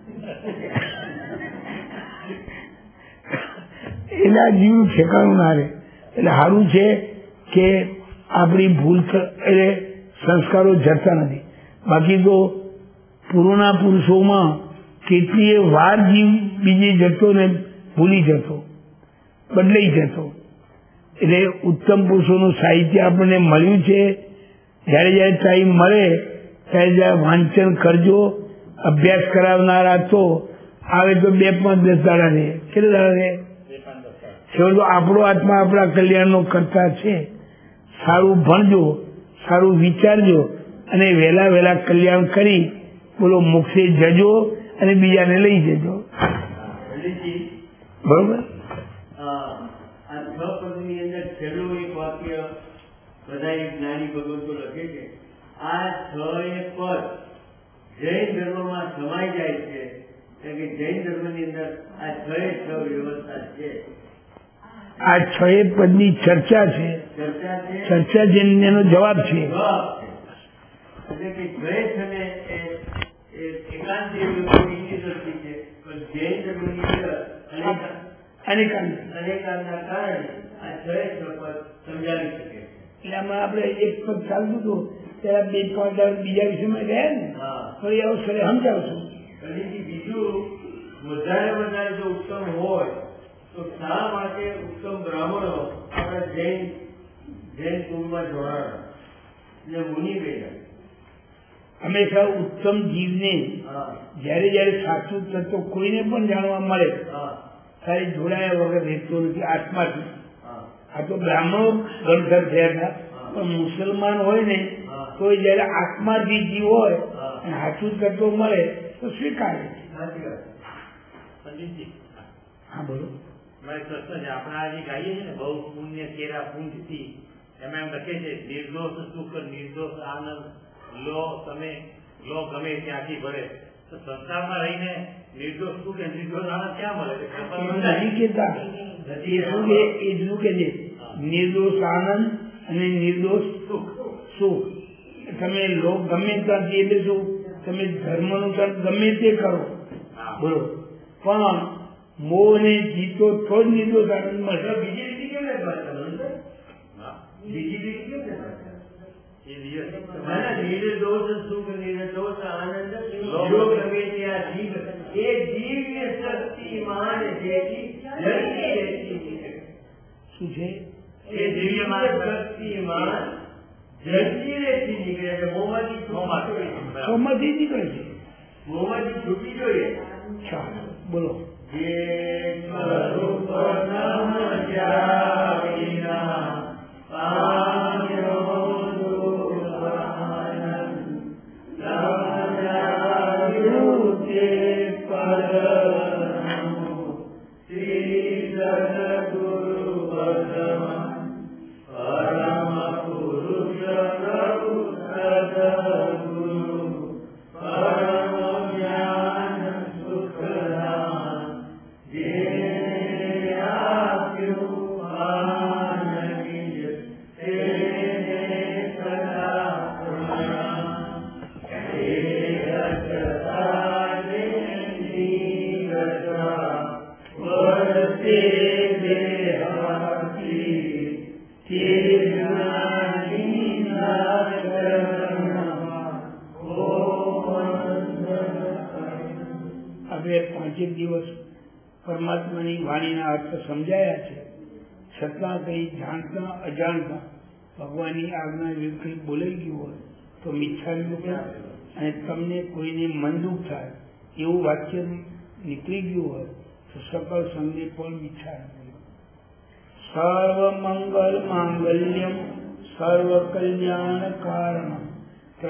એટલે આ જીવ ઠેકાણું ના રહે એટલે સારું છે કે આપણી ભૂલ એટલે સંસ્કારો જતા નથી બાકી તો પૂર્વના પુરુષોમાં કેટલીય વાર જીવ બીજી જતો ને ભૂલી જતો બદલાઈ જતો એટલે ઉત્તમ પુરુષોનું સાહિત્ય આપણને મળ્યું છે જયારે જયારે ટાઈમ મળે ત્યારે જયારે વાંચન કરજો અભ્યાસ કરાવનારા તો આવે તો 2-5-10 દાડા રહે કેટલા દાડા રહે છેવટે તો આપણો આત્મા આપણા કલ્યાણનો કરતા છે સારું ભણજો સારું વિચારજો અને વહેલા કલ્યાણ કરી બોલો મોક્ષે જજો અને બીજાને લઈ જજો બરોબર છેલ્લું એક વાક્ય બધા જ્ઞાની ભગવંતો લખે છે આ 6 પદ જૈન ધર્મમાં સમાઈ જાય છે કે જૈન ધર્મની અંદર આ 6 વ્યવસ્થા છે આ 6 પદની ચર્ચા છે એનો જવાબ છે એટલે કે જય છે ને એકાંત દ્રષ્ટિ છે પણ જૈન ધર્મની અંદર અનેકાંતના કારણે આ 6 પદ સમજાવી શકે છે એટલે આમાં આપણે એક પદ ચાલતું હતું ત્યારે 2-5 બીજા વિષયમાં ગયા ને ફરી અવસરે સમજાવશું બીજું વધારે જો ઉત્તમ હોય તો શા માટે ઉત્તમ બ્રાહ્મણો આપણા જૈન કુળમાં જોડાણા મુનિ ગયા હંમેશા ઉત્તમ જીવને જયારે સાચું તત્વ કોઈને પણ જાણવા મળે ત્યારે જોડાયા વગર રહેતો નથી આત્માથી આ તો બ્રાહ્મણો ગણતર થયા હતા પણ મુસલમાન હોય ને તો જયારે આત્માથી જીવ હોય અને સાચું તત્વ મળે તો સ્વીકારે હા બોલો મારે પ્રશ્ન છે આપણા જે ગાઈએ છે ને બહુ પુણ્ય કેરા પુંજથી એમાં એમ લખે છે નિર્દોષ સુખ નિર્દોષ આનંદ તમે ગમે ત્યાંથી ભરે તો સંસારમાં રહીને નિર્દોષ સુખ અને નિર્દોષ આનંદ ક્યાં મળે નહીં કેતા એટલું કે છે નિર્દોષ આનંદ અને નિર્દોષ સુખ તમે લોક ગમે ત્યાંથી એટલે શું તમે ધર્મનું ગમે તે કરો બોલો પણ મોહ ને જીતો તો જ નિર્દોષ આનંદ મળે બીજી રીતે કેમ નિર્દોષ સુખ નિર્દોષ આનંદ ગમે ત્યાં જીવ એ દિવ્ય શક્તિમાન જેથી શું છે એ દિવ્યમાન શક્તિમાન જંજીરેથી નીકળે છે મોંમાંથી નીકળે છે મોંમાંથી છૂટી જોઈએ ચાલો બોલો જે સ્વરૂપ સમજ્યા વિના પામ્યો દુર્ભાન તે દેહાતી તે જ્ઞાનીના ચરણમાં હવે 5 દિવસ પરમાત્માની વાણીના અર્થ સમજાયા છે, છતાં કંઈ જાણતા અજાણતા ભગવાનની આજ્ઞા વિપરીત બોલાઈ ગયું હોય તો મિથ્યા અને તમને કોઈને મન દુઃખ થાય એવું વાક્ય નીકળી ગયું હોય તો સકળ સંઘને પણ મિથ્યા. સર્વ મંગલ માંગલ્યમ સર્વ કલ્યાણ કારણમ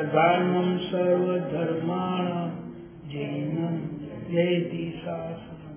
પ્રધાનમ સર્વ ધર્માણ જૈનમ જયતિ શાસનમ.